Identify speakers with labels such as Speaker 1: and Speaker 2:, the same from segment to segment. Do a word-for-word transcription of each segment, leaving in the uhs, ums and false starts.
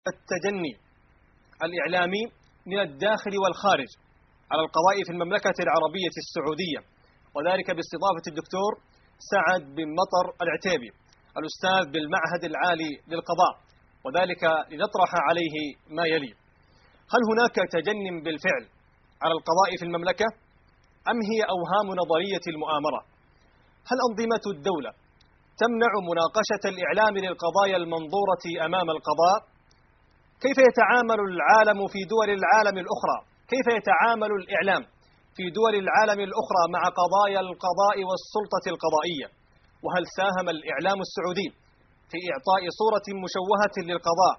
Speaker 1: التجني الإعلامي من الداخل والخارج على القضاء في المملكة العربية السعودية، وذلك باستضافة الدكتور سعد بن مطر العتيبي الأستاذ بالمعهد العالي للقضاء، وذلك لنطرح عليه ما يلي: هل هناك تجن بالفعل على القضاء في المملكة أم هي أوهام نظرية المؤامرة؟ هل أنظمة الدولة تمنع مناقشة الإعلام للقضايا المنظورة أمام القضاء؟ كيف يتعامل العالم في دول العالم الأخرى؟ كيف يتعامل الإعلام في دول العالم الأخرى مع قضايا القضاء والسلطة القضائية؟ وهل ساهم الإعلام السعودي في إعطاء صورة مشوهة للقضاء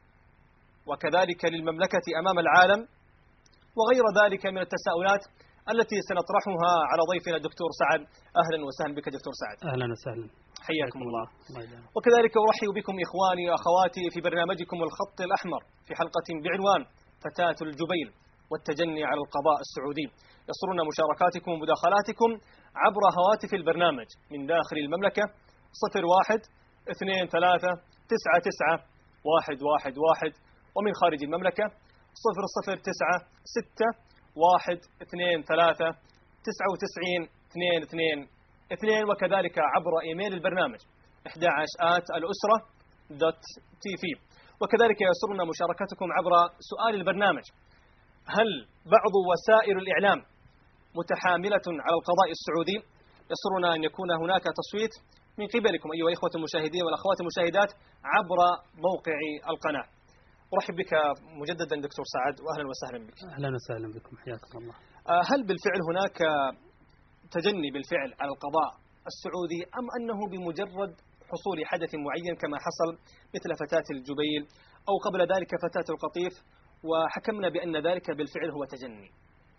Speaker 1: وكذلك للمملكة أمام العالم؟ وغير ذلك من التساؤلات التي سنطرحها على ضيفنا الدكتور سعد. أهلا وسهلا بك دكتور سعد.
Speaker 2: أهلا وسهلا،
Speaker 1: حياكم الله. وكذلك أرحب بكم إخواني وأخواتي في برنامجكم الخط الأحمر في حلقة بعنوان فتاة الجبيل والتجني على القضاء السعودي. يسرنا مشاركاتكم ومداخلاتكم عبر هواتف البرنامج من داخل المملكة صفر واحد اثنين ثلاثة تسعة تسعة واحد واحد واحد، ومن خارج المملكة صفر صفر تسعة ستة واحد اثنين ثلاثة تسعة وتسعين اثنين اثنين اثنين، وكذلك عبر إيميل البرنامج أحد عشر آت الأسرة دوت تي في. وكذلك يسرنا مشاركتكم عبر سؤال البرنامج: هل بعض وسائل الإعلام متحاملة على القضاء السعودي؟ يسرنا أن يكون هناك تصويت من قبلكم أيها الإخوة المشاهدين والأخوات المشاهدات عبر موقع القناة. أرحب بك مجددا دكتور سعد، وأهلا وسهلا بك.
Speaker 2: أهلا وسهلا بكم، حياكم الله.
Speaker 1: هل بالفعل هناك تجني بالفعل على القضاء السعودي، أم أنه بمجرد حصول حدث معين كما حصل مثل فتاة الجبيل أو قبل ذلك فتاة القطيف وحكمنا بأن ذلك بالفعل هو تجني؟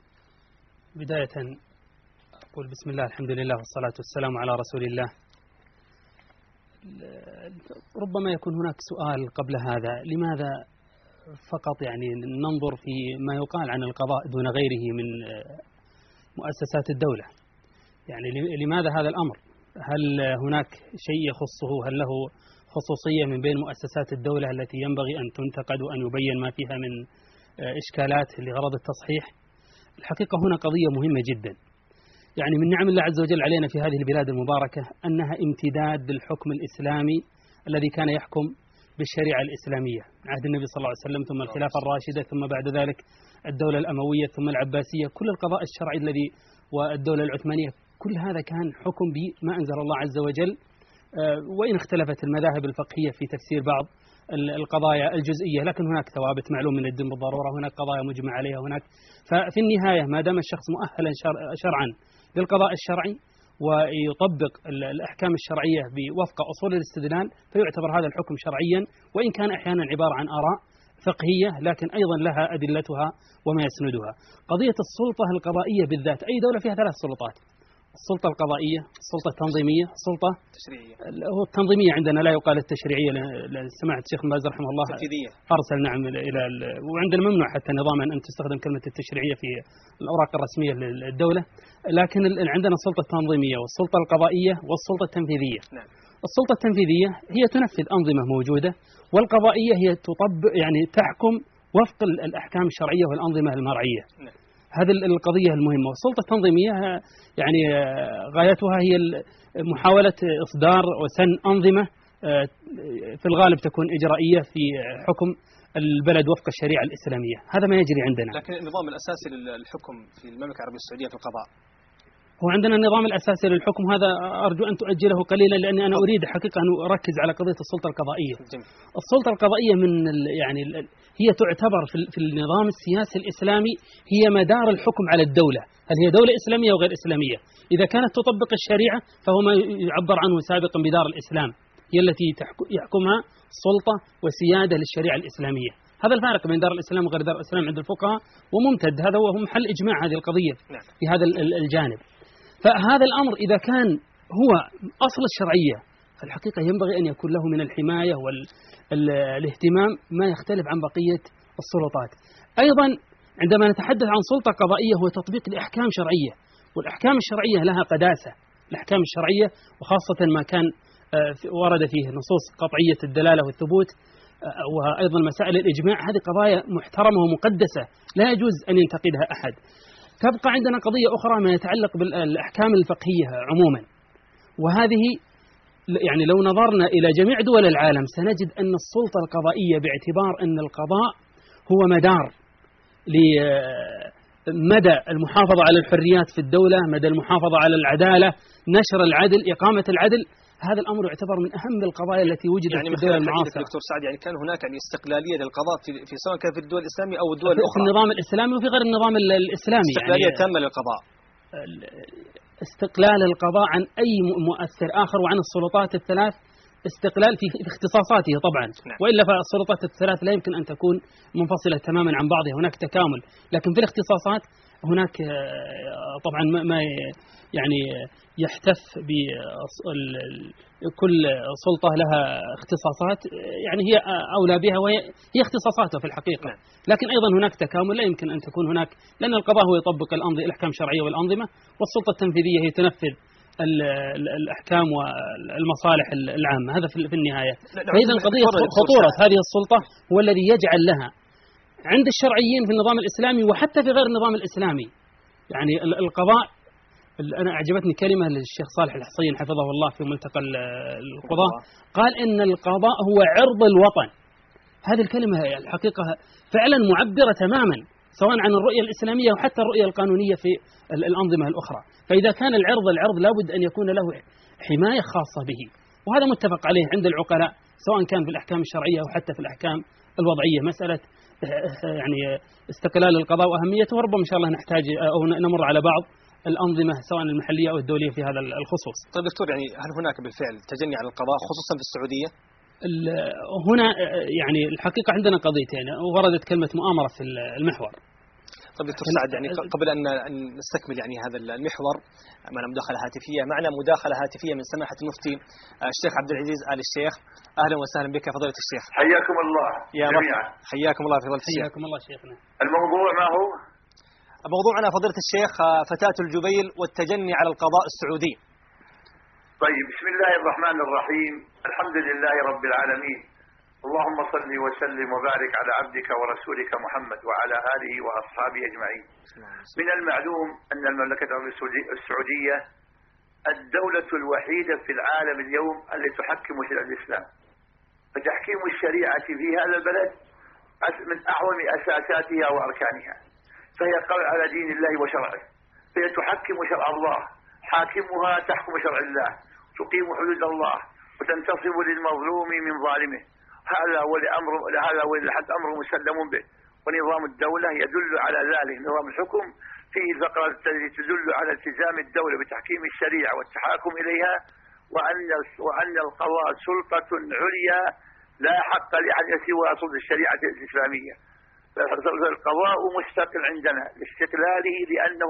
Speaker 2: بداية أقول بسم الله الحمد لله والصلاة والسلام على رسول الله. ربما يكون هناك سؤال قبل هذا: لماذا فقط يعني ننظر في ما يقال عن القضاء دون غيره من مؤسسات الدولة؟ يعني لماذا هذا الأمر؟ هل هناك شيء يخصه؟ هل له خصوصية من بين مؤسسات الدولة التي ينبغي أن تنتقد وأن يبين ما فيها من إشكالات لغرض التصحيح؟ الحقيقة هنا قضية مهمة جدا. يعني من نعم الله عز وجل علينا في هذه البلاد المباركة أنها امتداد للحكم الإسلامي الذي كان يحكم بالشريعة الإسلامية من عهد النبي صلى الله عليه وسلم، ثم الخلافة الراشدة، ثم بعد ذلك الدولة الأموية، ثم العباسية. كل القضاء الشرعي الذي والدولة العثمانية، كل هذا كان حكم بما أنزل الله عز وجل، وإن اختلفت المذاهب الفقهية في تفسير بعض القضايا الجزئية، لكن هناك ثوابت معلوم من الدين بالضرورة، هناك قضايا مجمع عليها هناك. ففي النهاية ما دام الشخص مؤهلا شرعا للقضاء الشرعي ويطبق الأحكام الشرعية بوفق أصول الاستدلال، فيعتبر هذا الحكم شرعيا، وإن كان أحيانا عبارة عن آراء فقهية لكن أيضا لها أدلتها وما يسندها. قضية السلطة القضائية بالذات، أي دولة فيها ثلاث سلطات: السلطة القضائية، السلطة التنظيمية، السلطة
Speaker 1: التشريعية.
Speaker 2: هو التنظيمية عندنا لا يقال التشريعية، سمعت الشيخ باز رحمه الله
Speaker 1: التنفيذية
Speaker 2: أرسل نعم إلى، وعندنا ممنوع حتى نظاما أن تستخدم كلمة التشريعية في الأوراق الرسمية للدولة، لكن عندنا السلطة التنظيمية والسلطة القضائية والسلطة التنفيذية.
Speaker 1: نعم.
Speaker 2: السلطة التنفيذية هي تنفذ أنظمة موجودة، والقضائية هي تطبق يعني تحكم وفق الأحكام الشرعية والأنظمة المرعية.
Speaker 1: نعم.
Speaker 2: هذه القضية المهمة. والسلطة التنظيمية يعني غايتها هي محاولة إصدار وسن أنظمة في الغالب تكون إجرائية في حكم البلد وفق الشريعة الإسلامية. هذا ما يجري عندنا.
Speaker 1: لكن النظام الأساسي للحكم في المملكة العربية السعودية في القضاء
Speaker 2: هو عندنا النظام الأساسي للحكم، هذا أرجو أن تؤجله قليلا لأني أنا أريد حقيقة أن أركز على قضية السلطة القضائية.
Speaker 1: جميل.
Speaker 2: السلطة القضائية من يعني هي تعتبر في النظام السياسي الإسلامي هي مدار الحكم على الدولة، هل هي دولة إسلامية أو غير إسلامية. إذا كانت تطبق الشريعة فهو ما يعبر عنه سابقا بدار الإسلام، هي التي يحكمها سلطة وسيادة للشريعة الإسلامية. هذا الفارق بين دار الإسلام وغير دار الإسلام عند الفقهاء، وممتد هذا هو محل إجماع هذه القضية في هذا الجانب. فهذا الأمر إذا كان هو أصل الشرعية فالحقيقة ينبغي أن يكون له من الحماية والاهتمام ما يختلف عن بقية السلطات. أيضا عندما نتحدث عن سلطة قضائية هو تطبيق الأحكام شرعية، والأحكام الشرعية لها قداسة. الأحكام الشرعية وخاصة ما كان ورد فيه نصوص قطعية الدلالة والثبوت وأيضا مسائل الإجماع، هذه قضايا محترمة ومقدسة لا يجوز أن ينتقدها أحد. تبقى عندنا قضية أخرى ما يتعلق بالأحكام الفقهية عموما، وهذه يعني لو نظرنا إلى جميع دول العالم سنجد أن السلطة القضائية باعتبار أن القضاء هو مدار لمدى المحافظة على الحريات في الدولة، مدى المحافظة على العدالة، نشر العدل، إقامة العدل، هذا الأمر يعتبر من أهم القضايا التي وجدت
Speaker 1: يعني
Speaker 2: في الدول المعاصرة.
Speaker 1: دكتور سعد، يعني كان هناك يعني استقلالية للقضاء في, في سواء كان في الدول الإسلامية أو الدول الأخرى،
Speaker 2: في النظام الإسلامي وفي غير النظام الإسلامي،
Speaker 1: استقلالية
Speaker 2: يعني
Speaker 1: تامة للقضاء،
Speaker 2: استقلال القضاء عن أي مؤثر آخر وعن السلطات الثلاث، استقلال في اختصاصاته طبعا، نعم. وإلا فالسلطات الثلاث لا يمكن أن تكون منفصلة تماما عن بعضها، هناك تكامل، لكن في الاختصاصات هناك طبعا ما يعني يحتف بكل سلطة لها اختصاصات يعني هي أولى بها وهي هي اختصاصاتها في الحقيقة، لكن أيضا هناك تكامل، لا يمكن أن تكون هناك، لأن القضاء هو يطبق الأنظمة الأحكام الشرعية والأنظمة، والسلطة التنفيذية هي تنفذ الأحكام والمصالح العامة، هذا في النهاية. فإذا قضية خطورة هذه السلطة هو الذي يجعل لها عند الشرعيين في النظام الإسلامي وحتى في غير النظام الإسلامي. يعني القضاء، أنا أعجبتني كلمة للشيخ صالح الحصين حفظه الله في ملتقى القضاء، قال إن القضاء هو عرض الوطن. هذه الكلمة الحقيقة فعلا معبرة تماما سواء عن الرؤية الإسلامية وحتى الرؤية القانونية في الأنظمة الأخرى. فإذا كان العرض العرض لابد أن يكون له حماية خاصة به، وهذا متفق عليه عند العقلاء سواء كان في الأحكام الشرعية أو حتى في الأحكام الوضعية. مسألة يعني استقلال القضاء وأهميته، وربما إن شاء الله نحتاج أو نمر على بعض الأنظمة سواء المحلية أو الدولية في هذا الخصوص.
Speaker 1: طيب دكتور، يعني هل هناك بالفعل تجني على القضاء خصوصا في السعودية؟
Speaker 2: هنا يعني الحقيقة عندنا قضيتين، وردت كلمة مؤامرة في المحور.
Speaker 1: طيب دكتور سعد، يعني قبل أن نستكمل يعني هذا المحور معنا مداخلة هاتفية، معنا مداخلة هاتفية من سماحة المفتي الشيخ عبد العزيز آل الشيخ. أهلا وسهلا بك فضيلة الشيخ.
Speaker 3: حياكم الله
Speaker 1: يا جميعا. حياكم الله فضيلة الشيخ.
Speaker 2: حياكم الله شيخنا.
Speaker 3: الموضوع ما هو؟
Speaker 1: موضوعنا فضيلة الشيخ فتاة الجبيل والتجني على القضاء السعودي.
Speaker 3: طيب، بسم الله الرحمن الرحيم، الحمد لله رب العالمين، اللهم صل وسلم وبارك على عبدك ورسولك محمد وعلى آله وأصحابه أجمعين. من المعلوم أن المملكة العربية السعودية الدولة الوحيدة في العالم اليوم التي تحكم شريعة الإسلام، فتحكيم الشريعة في هذا البلد من أعظم أساساتها وأركانها، فهي قول على دين الله وشرعه، فهي تحكم شرع الله، حاكمها تحكم شرع الله، تقيم حدود الله وتنتصب للمظلوم من ظالمه. هذا هو الأمر، هذا هو الحد أمر مسلم به، ونظام الدولة يدل على ذلك. نظام الحكم فيه الفقرة التي تدل على التزام الدولة بتحكيم الشريعة والتحاكم إليها، وأن وأن القضاء سلطة عليا لا حق لأحد سوى سلطة الشريعة الإسلامية. القضاء مستقل عندنا لاستقلاله، لأنه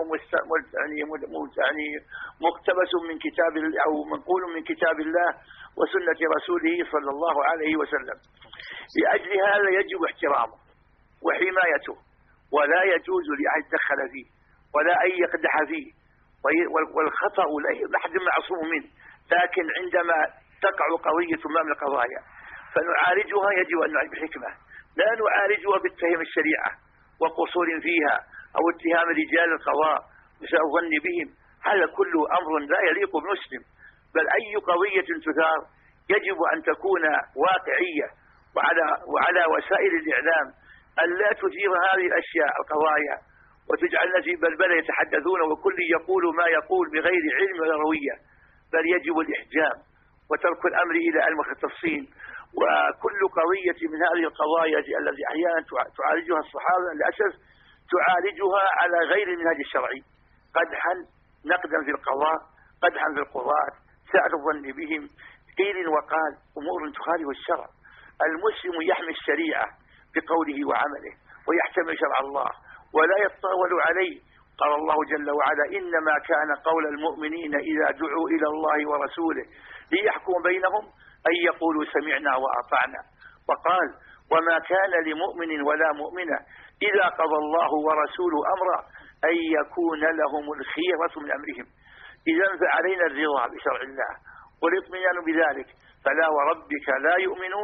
Speaker 3: يعني مقتبس من كتاب أو منقول من كتاب الله وسنة رسوله صلى الله عليه وسلم. لأجل هذا يجب احترامه وحمايته، ولا يجوز لأحد يدخل فيه ولا أن يقدح فيه، والخطأ لا أحد معصوم منه، لكن عندما تقع قضية ما من القضايا فنعالجها يجب أن نعالج بحكمة، لا نعالجها باتهام الشريعة وقصور فيها أو اتهام رجال القضاء وسوء الظن بهم. هذا كله أمر لا يليق بمسلم، بل أي قضية تثار يجب أن تكون واقعية، وعلى وعلى وسائل الإعلام أن لا تثير هذه الأشياء القضايا وتجعلنا في بلبلة يتحدثون وكل يقول ما يقول بغير علم ولا روية، بل يجب الإحجام وترك الأمر إلى المختصين. وكل قضية من هذه القضايا التي أحيانا تعالجها الصحابة للأسف تعالجها على غير المنهج الشرعي، قدحا نقدا في القضاء، قدحا في القضاة، ساء الظن بهم، قيل وقال، أمور تخالف الشرع. المسلم يحمي الشريعة بقوله وعمله ويحتمل شرع الله ولا يتطاول عليه. قال الله جل وعلا: إنما كان قول المؤمنين إذا دعوا إلى الله ورسوله ليحكم بينهم أن يقولوا سمعنا وأطعنا. وقال: وما كان لمؤمن ولا مؤمنة إذا قضى الله ورسوله أمرا أن يكون لهم الخيرة من أمرهم. إذا فعلينا الرضا بشرع الله والاطمئنان بذلك، فلا وربك لا يؤمنون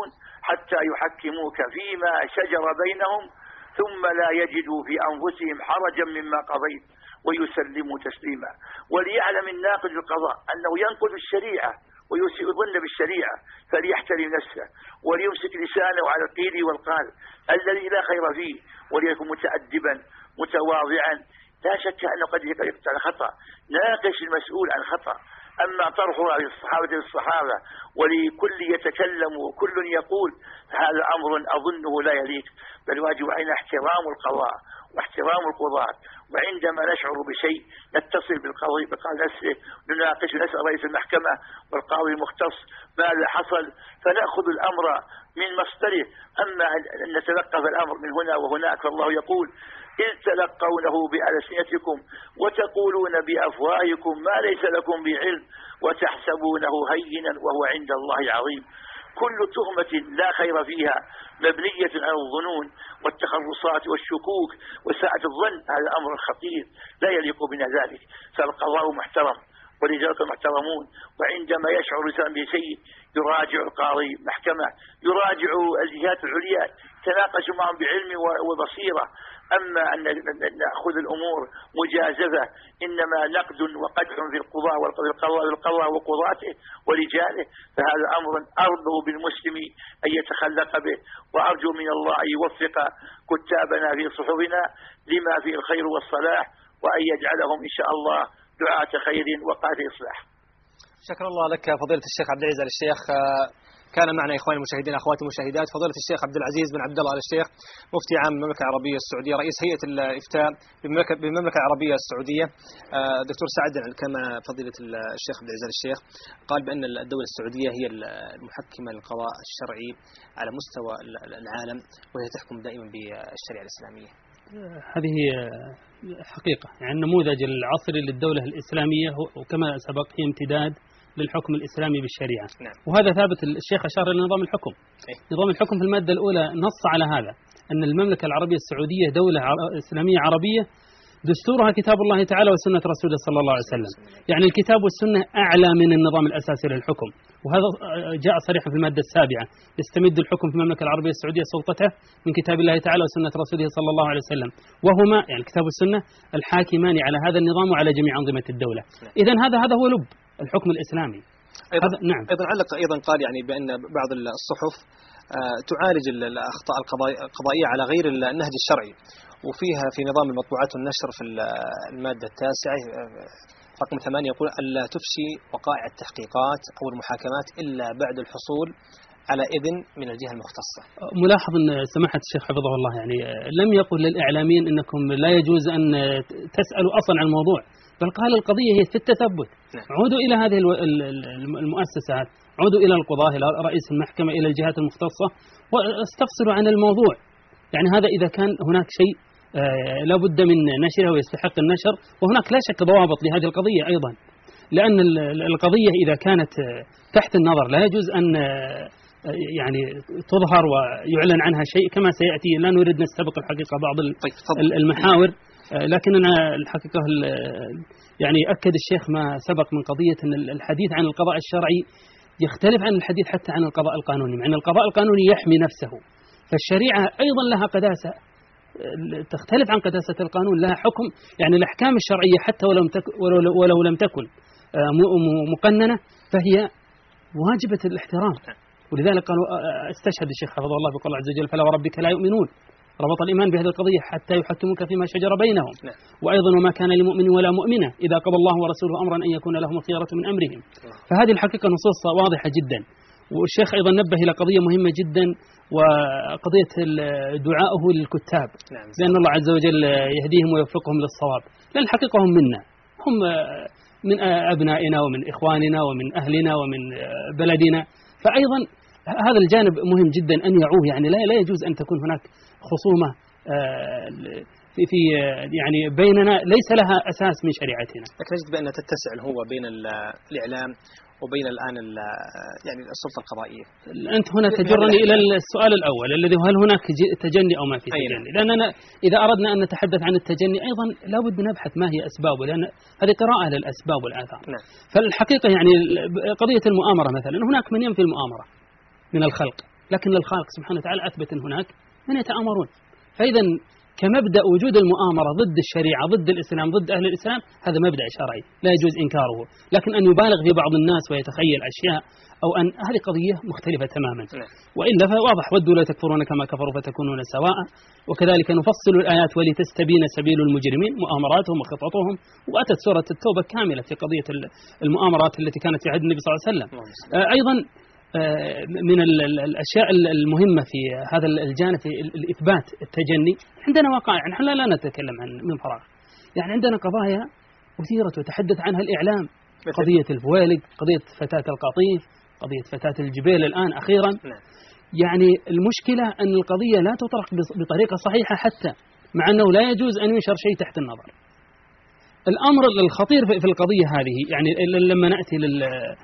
Speaker 3: حتى يحكموك فيما شجر بينهم ثم لا يجدوا في أنفسهم حرجا مما قضيت ويسلموا تسليما. وليعلم الناقد القضاء أنه ينقض الشريعة ويسيء الظن بالشريعة فليحترم نفسه وليمسك لسانه على القيل والقال الذي لا خير فيه، وليكن متأدبا متواضعا. لا شك أنه قد يقع على خطأ، ناقش المسؤول عن خطأ. أما طرحها للصحابة للصحابة ولكل يتكلم وكل يقول هذا أمر أظنه لا يليق، بل واجب علينا احترام القضاء واحترام القضاة. وعندما نشعر بشيء نتصل بالقاضي بقاضي نفسه نناقش، نسأل رئيس المحكمة والقاضي المختص ماذا حصل فنأخذ الأمر من مصدره. أما أن نتلقف الأمر من هنا وهناك فالله يقول إذ تلقونه بألسنتكم وتقولون بأفواهكم ما ليس لكم بعلم وتحسبونه هينا وهو عند الله عظيم. كل تهمة لا خير فيها مبنية على الظنون والتخرصات والشكوك وساءة الظن هذا أمر خطير لا يليق بنا ذلك. فالقضاء محترم ورجالك محترمون، وعندما يشعر الإنسان بشيء يراجع القاضي محكمة، يراجع الجهات العليا، تناقش معهم بعلم وبصيرة. أما أن نأخذ الأمور مجازفة إنما نقد وقدح في القضاء والقضاء وقضاته ورجاله فهذا أمر أرجو بالمسلم أن يتخلق به، وأرجو من الله أن يوفق كتابنا في صحفنا لما فيه الخير والصلاح، وأن يجعلهم إن شاء الله دعاة خير وقادة إصلاح.
Speaker 1: شكرا الله لك فضيلة الشيخ عبد العزيز آل الشيخ. كان معنا إخواني المشاهدين أخواتي المشاهدات فضيلة الشيخ عبد العزيز بن عبد الله آل الشيخ مفتي عام المملكة العربية السعودية رئيس هيئة الإفتاء بالمملكة العربية السعودية. دكتور سعد كما فضيلة الشيخ عبد العزيز آل الشيخ قال بأن الدولة السعودية هي المحكمة للقضاء الشرعي على مستوى العالم وهي تحكم دائما بالشريعة الإسلامية.
Speaker 2: هذه حقيقة يعني النموذج العصري للدولة الإسلامية وكما سبق هي امتداد للحكم الإسلامي بالشريعة. نعم. وهذا ثابت. الشيخ أشار إلى نظام الحكم. إيه؟ نظام الحكم في المادة الأولى نص على هذا أن المملكة العربية السعودية دولة إسلامية عربية دستورها كتاب الله تعالى وسنة رسوله صلى الله عليه وسلم. يعني الكتاب والسنة أعلى من النظام الأساسي للحكم، وهذا جاء صريحا في المادة السابعة يستمد الحكم في المملكة العربية السعودية سلطته من كتاب الله تعالى وسنة رسوله صلى الله عليه وسلم، وهما يعني الكتاب والسنة الحاكمان على هذا النظام وعلى جميع أنظمة الدولة. إذن هذا هذا هو لب الحكم الإسلامي.
Speaker 1: أيضا نعم. أيضا علق أيضا قال يعني بأن بعض الصحف تعالج الأخطاء القضائية على غير النهج الشرعي، وفيها في نظام المطبوعات والنشر في المادة التاسعة رقم ثمانية يقول ألا تفشي وقائع التحقيقات أو المحاكمات إلا بعد الحصول على إذن من الجهة المختصة.
Speaker 2: ملاحظ أن سماحة الشيخ حفظه الله يعني لم يقل للإعلاميين أنكم لا يجوز أن تسألوا أصلا عن الموضوع، بل قال القضية هي في التثبت. نعم. عودوا إلى هذه المؤسسات، عودوا إلى القضاة، إلى رئيس المحكمة، إلى الجهات المختصة واستفسروا عن الموضوع. يعني هذا إذا كان هناك شيء آه لا بد من نشره ويستحق النشر، وهناك لا شك ضوابط لهذه القضية أيضا، لأن القضية إذا كانت تحت النظر لا يجوز أن آه يعني تظهر ويعلن عنها شيء كما سيأتي. لا نريد نستبق الحقيقة بعض المحاور، لكننا الحقيقة يعني أكد الشيخ ما سبق من قضية أن الحديث عن القضاء الشرعي يختلف عن الحديث حتى عن القضاء القانوني، مع أن القضاء القانوني يحمي نفسه، فالشريعة أيضا لها قداسة تختلف عن قداسة القانون، لها حكم. يعني الأحكام الشرعية حتى ولو, ولو, ولو لم تكن مقننة فهي واجبة الاحترام، ولذلك قالوا استشهد الشيخ حفظه الله بقول الله عز وجل فلا وربك لا يؤمنون، ربط الإيمان بهذه القضية حتى يحكموك فيما شجر بينهم. نعم. وأيضا وما كان لمؤمن ولا مؤمنة إذا قضى الله ورسوله أمرا أن يكون لهم الخيرة من أمرهم. فهذه الحقيقة نصوص واضحة جدا. والشيخ أيضا نبه إلى قضية مهمة جدا وقضية دعائه للكتاب. نعم. لأن الله عز وجل يهديهم ويوفقهم للصواب، لأن الحقيقة هم منا، هم من أبنائنا ومن إخواننا ومن أهلنا ومن بلدنا، فأيضا هذا الجانب مهم جدا أن يعوه. يعني لا لا يجوز أن تكون هناك خصومة في في يعني بيننا ليس لها أساس من شريعتنا.
Speaker 1: لكن نجد بأن تتسع هو بين الإعلام وبين الآن يعني السلطة القضائية.
Speaker 2: أنت هنا تجرني إلى السؤال الأول الذي هل هناك تجني أو ما في تجني؟ لأننا إذا أردنا أن نتحدث عن التجني أيضا لا بد نبحث ما هي أسبابه، لأن هذه قراءة للأسباب والآثار. نعم. فالحقيقة يعني قضية المؤامرة مثلا، هناك من ينفي المؤامرة من الخلق لكن للخالق سبحانه وتعالى أثبت أن هناك من يتآمرون. فإذا كمبدأ وجود المؤامرة ضد الشريعة ضد الإسلام ضد أهل الإسلام هذا مبدأ شرعي لا يجوز إنكاره، لكن أن يبالغ في بعض الناس ويتخيل أشياء أو أن هذه قضية مختلفة تماما. وإلا فواضح ودوا لا تكفرون كما كفروا فتكونون سواء، وكذلك نفصل الآيات ولتستبين سبيل المجرمين مؤامراتهم وخططهم. وأتت سورة التوبة كاملة في قضية المؤامرات التي كانت في عهد النبي صلى الله عليه وسلم. أيضا من الأشياء المهمة في هذا الجانب في الإثبات التجني عندنا وقائع، نحن لا نتكلم عن من فراغ، يعني عندنا قضايا أثيرت وتحدث عنها الإعلام، قضية الفويلق، قضية فتاة القطيف، قضية فتاة الجبيل الآن أخيرا. يعني المشكلة أن القضية لا تطرح بطريقة صحيحة حتى، مع أنه لا يجوز أن ينشر شيء تحت النظر. الأمر الخطير في القضية هذه يعني لما نأتي لل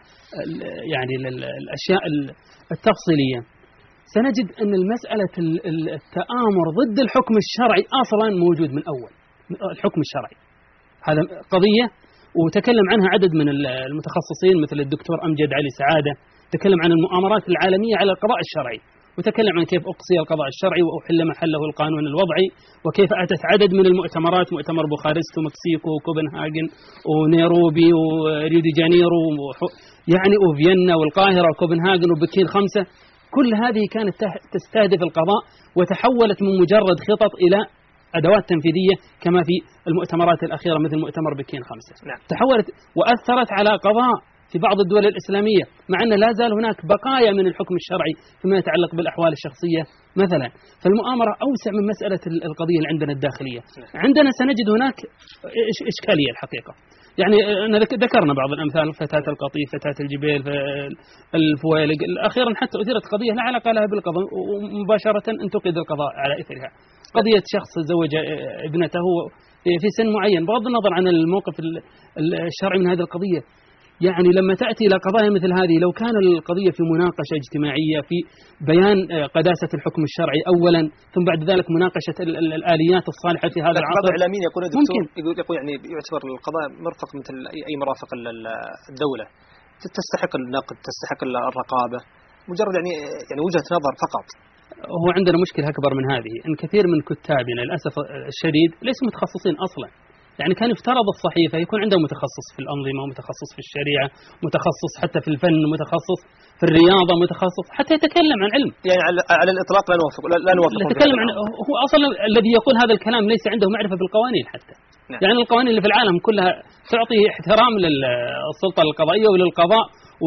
Speaker 2: يعني للأشياء التفصيلية سنجد أن المسألة التآمر ضد الحكم الشرعي أصلا موجود من أول. الحكم الشرعي هذا قضية وتكلم عنها عدد من المتخصصين مثل الدكتور أمجد علي سعادة، تكلم عن المؤامرات العالمية على القضاء الشرعي، وتكلم عن كيف أقصي القضاء الشرعي وأحل محله القانون الوضعي، وكيف أتت عدد من المؤتمرات، مؤتمر بوخارست ومكسيكو وكوبنهاجن ونيروبي وريو دي جانيرو يعني وفيينا والقاهرة وكوبنهاجن وبكين خمسة، كل هذه كانت تستهدف القضاء وتحولت من مجرد خطط إلى أدوات تنفيذية كما في المؤتمرات الأخيرة مثل مؤتمر بكين خمسة. نعم. تحولت وأثرت على قضاء في بعض الدول الإسلامية، مع أن لا زال هناك بقايا من الحكم الشرعي فيما يتعلق بالأحوال الشخصية مثلا. فالمؤامرة أوسع من مسألة القضية اللي عندنا الداخلية. عندنا سنجد هناك إشكالية الحقيقة، يعني ذكرنا بعض الأمثال، فتاة القطيف، فتاة الجبيل، الفويلق، أخيرا حتى أثيرت قضية لا علاقة لها بالقضاء ومباشرة انتقد القضاء على إثرها، قضية شخص زوج ابنته في سن معين بغض النظر عن الموقف الشرعي من هذه القضية. يعني لما تأتي إلى قضايا مثل هذه لو كان القضية في مناقشة اجتماعية في بيان قداسة الحكم الشرعي أولا، ثم بعد ذلك مناقشة الآليات الصالحة في هذا العصر.
Speaker 1: بعض الإعلاميين يقول الدكتور يقول يقول يعني يعتبر القضاء مرفق مثل أي مرافق الدولة، تستحق النقد، تستحق الرقابة، مجرد يعني يعني وجهة نظر فقط.
Speaker 2: هو عندنا مشكلة أكبر من هذه، أن كثير من كتابنا للأسف الشديد ليسوا متخصصين أصلا. يعني كان يفترض الصحيفة يكون عنده متخصص في الأنظمة، متخصص في الشريعة، متخصص حتى في الفن، متخصص في الرياضة، متخصص حتى يتكلم عن علم. يعني
Speaker 1: على, على الإطلاق لا نوافق لا نوافق.
Speaker 2: يتكلم عن هو أصلا الذي يقول هذا الكلام ليس عنده معرفة بالقوانين حتى. نعم. يعني القوانين اللي في العالم كلها تعطي احترام للسلطة القضائية وللقضاء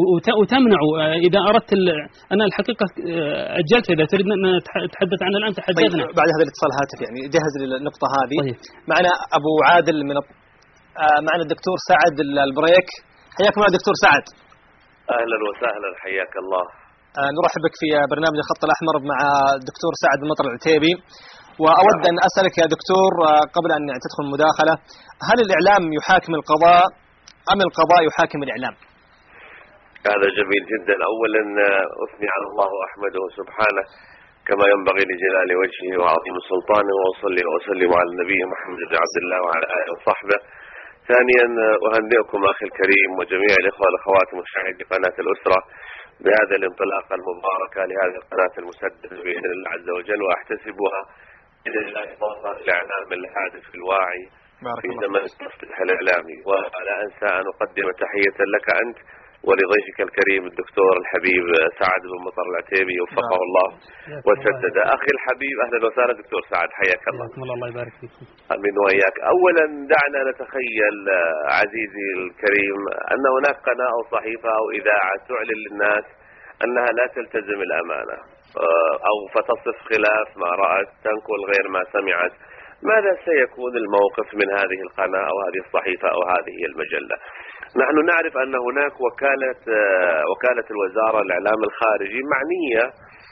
Speaker 2: وتمنع إذا أردت. أنا الحقيقة أجلت، إذا تريد أن نتحدث عنها الآن تحدثنا.
Speaker 1: طيب بعد هذا الاتصال هاتف يعني جهز للنقطة هذه. طيب. معنا أبو عادل من معنا الدكتور سعد البريك. حياكم الله دكتور سعد.
Speaker 4: أهلا وسهلا، حياك الله.
Speaker 1: نرحب بك في برنامج الخط الأحمر مع الدكتور سعد المطر العتيبي. وأود أن أسألك يا دكتور قبل أن تدخل المداخلة، هل الإعلام يحاكم القضاء أم القضاء يحاكم الإعلام؟
Speaker 4: هذا جميل جدا. أولا أثني على الله وأحمده سبحانه كما ينبغي لجلال وجهه وعظيم سلطانه، وأصلي وأسلم على النبي محمد بن عبد الله وعلى آله وصحبه. ثانيا أهنئكم أخي الكريم وجميع الإخوة والأخوات مشاهدي قناة الأسرة بهذا الانطلاقة المباركة لهذه القناة المسدسة بإذن الله عز وجل، وأحتسبها بإذن الله مظهر الإعلام الهادف الواعي في زمن التصحيح الإعلامي. ولا أنسى أن أقدم تحية لك أنت ولضيفك الكريم الدكتور الحبيب سعد بن مطر العتيبي وفقه الله وسدد. أخي الحبيب أهلا وسهلا دكتور سعد، حياك الله.
Speaker 2: الله يبارك فيك.
Speaker 4: أمين وإياك. أولا دعنا نتخيل عزيزي الكريم أن هناك قناة أو صحيفة أو إذاعة تعلن للناس أنها لا تلتزم الأمانة أو فتصف خلاف ما رأت، تنقل غير ما سمعت. ماذا سيكون الموقف من هذه القناة أو هذه الصحيفة أو هذه المجلة؟ نحن نعرف أن هناك وكالة وكالة الوزارة الإعلام الخارجي معنية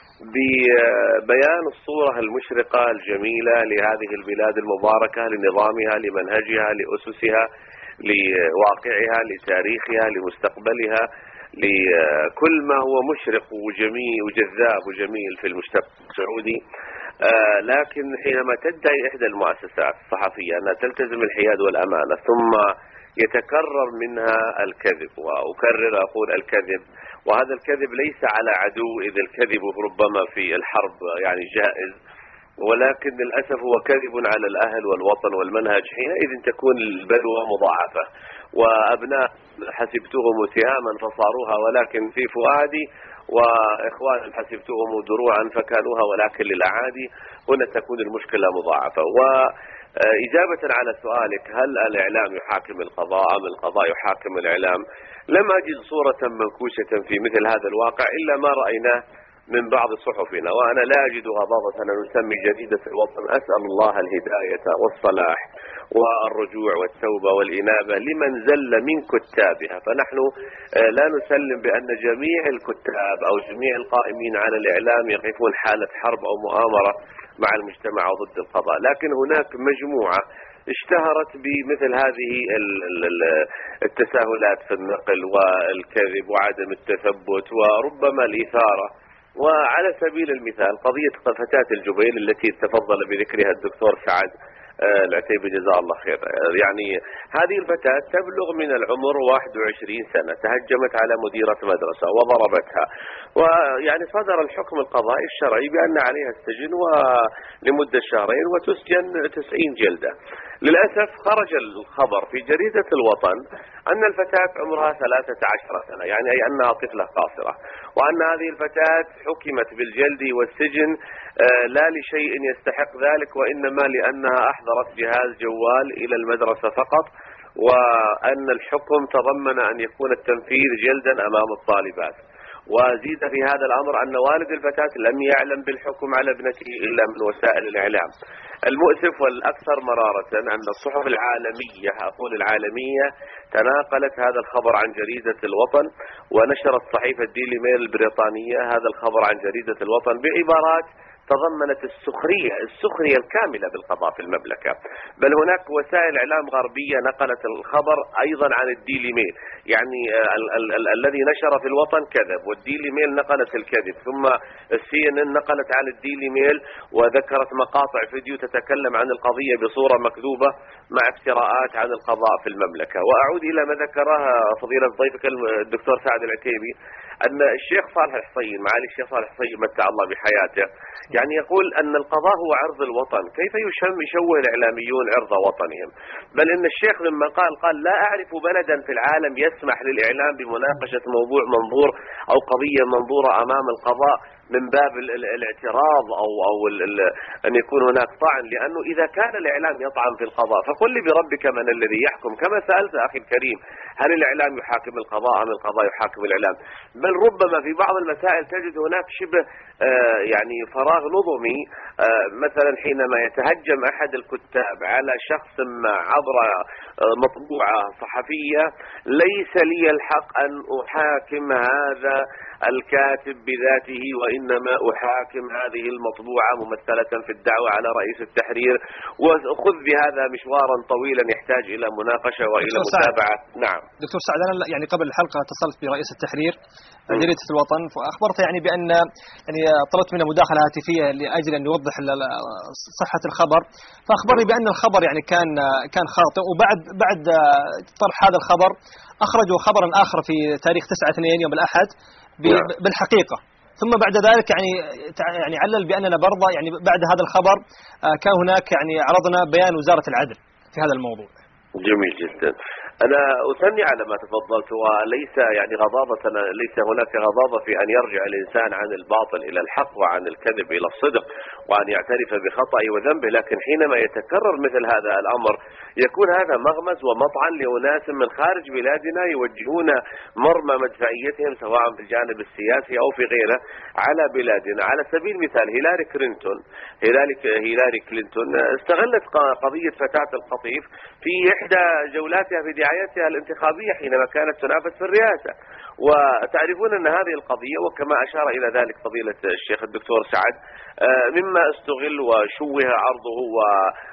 Speaker 4: ببيان الصورة المشرقة الجميلة لهذه البلاد المباركة، لنظامها، لمنهجها، لأسسها، لواقعها، لتاريخها، لمستقبلها، لكل ما هو مشرق وجميل وجذاب وجميل في المجتمع السعودي. آه لكن حينما تدعي إحدى المؤسسات الصحفية أنها تلتزم الحياد والأمانة ثم يتكرر منها الكذب، وأكرر أقول الكذب وهذا الكذب ليس على عدو، إذ الكذب ربما في الحرب يعني جائز، ولكن للأسف هو كذب على الأهل والوطن والمنهج، حينئذ تكون البلوى مضاعفة. وأبناء حسبتهم سهاما فصاروها ولكن في فؤادي، وإخوان حسبتهم دروعا فكانوها ولكن للأعادي، هنا تكون المشكلة مضاعفة. وإجابة على سؤالك هل الإعلام يحاكم القضاء أم القضاء يحاكم الإعلام، لم أجد صورة منكوشة في مثل هذا الواقع إلا ما رأيناه من بعض صحفنا، وأنا لا أجد غضاضة أن نسمي جريدة الوطن. أسأل الله الهداية والصلاح والرجوع والتوبة والإنابة لمن زل من كتابها، فنحن لا نسلم بأن جميع الكتاب أو جميع القائمين على الإعلام يقفون حالة حرب أو مؤامرة مع المجتمع وضد القضاء، لكن هناك مجموعة اشتهرت بمثل هذه التساهلات في النقل والكذب وعدم التثبت وربما الإثارة. وعلى سبيل المثال قضية فتاة الجبيل التي تفضل بذكرها الدكتور سعد العتيبي جزاه الله خير، يعني هذه الفتاة تبلغ من العمر واحد وعشرين سنة، تهجمت على مديرة مدرسة وضربتها، ويعني صدر الحكم القضائي الشرعي بأن عليها السجن ولمدة شهرين وتسجن تسعين جلدة. للأسف خرج الخبر في جريدة الوطن أن الفتاة عمرها ثلاثة عشر سنة، يعني أي أنها طفلة قاصرة، وأن هذه الفتاة حكمت بالجلد والسجن لا لشيء يستحق ذلك، وإنما لأنها أحضرت جهاز جوال إلى المدرسة فقط، وأن الحكم تضمن أن يكون التنفيذ جلدا أمام الطالبات. وزيد في هذا الأمر أن والد الفتاة لم يعلم بالحكم على ابنته إلا من وسائل الإعلام. المؤسف والأكثر مرارة أن الصحف العالمية، أقول العالمية، تناقلت هذا الخبر عن جريدة الوطن، ونشرت صحيفة ديلي ميل البريطانية هذا الخبر عن جريدة الوطن بعبارات تضمنت السخرية السخرية الكاملة بالقضاء في المملكة. بل هناك وسائل إعلام غربية نقلت الخبر أيضا عن الديلي ميل، يعني ال ال ال الذي نشر في الوطن كذب والديلي ميل نقلت الكذب، ثم السي ان ان نقلت عن الديلي ميل وذكرت مقاطع فيديو تتكلم عن القضية بصورة مكذوبة مع افتراءات عن القضاء في المملكة. وأعود إلى ما ذكرها فضيلة ضيفك الدكتور سعد العتيبي، أن الشيخ صالح الحصين، معالي الشيخ صالح الحصين متع الله بحياته، يعني يقول أن القضاء هو عرض الوطن. كيف يشم يشوه الإعلاميون عرض وطنهم؟ بل إن الشيخ لما قال قال لا أعرف بلدا في العالم يسمح للإعلام بمناقشة موضوع منظور أو قضية منظورة أمام القضاء من باب الاعتراض أو أو أن يكون هناك طعن، لأنه إذا كان الإعلام يطعن في القضاء فقل لي بربك من الذي يحكم؟ كما سألت أخي الكريم، هل الإعلام يحاكم القضاء أم القضاء يحاكم الإعلام؟ بل ربما في بعض المسائل تجد هناك شبه آه يعني فراغ نظمي، آه مثلا حينما يتهجم أحد الكتاب على شخص ما عبر آه مطبوعة صحفية، ليس لي الحق أن أحاكم هذا الكاتب بذاته، وإنما أحاكم هذه المطبوعة ممثلة في الدعوة على رئيس التحرير، وخذ بهذا مشوارا طويلا يحتاج إلى مناقشة وإلى متابعة. نعم
Speaker 1: دكتور سعد، أنا يعني قبل الحلقة اتصلت برئيس التحرير جريدة الوطن، فأخبرت يعني بأن يعني طلبت منه مداخلة هاتفية لأجل أن يوضح صحة الخبر، فأخبرني بأن الخبر يعني كان كان خاطئ، وبعد بعد طرح هذا الخبر أخرجوا خبرا آخر في تاريخ تسعة اثنين يوم الأحد بالحقيقة، ثم بعد ذلك يعني يعني علل بأننا برضه يعني بعد هذا الخبر كان هناك يعني عرضنا بيان وزارة العدل في هذا الموضوع.
Speaker 4: جميل جدا. أنا أثني على ما تفضلت، وليس يعني غضاضة، ليس هناك غضاضة في أن يرجع الإنسان عن الباطل إلى الحق وعن الكذب إلى الصدق وأن يعترف بخطأه وذنبه، لكن حينما يتكرر مثل هذا الأمر يكون هذا مغمز ومطعن لأناس من خارج بلادنا يوجهون مرمى مدفعيتهم سواء في الجانب السياسي أو في غيره على بلادنا. على سبيل المثال هيلاري كلينتون هيلاري هيلاري كلينتون استغلت قضية فتاة القطيف في إحدى جولاتها في دعايتها الانتخابية حينما كانت تنافس في الرئاسة، وتعرفون أن هذه القضية وكما أشار إلى ذلك فضيلة الشيخ الدكتور سعد مما استغل وشوه عرضه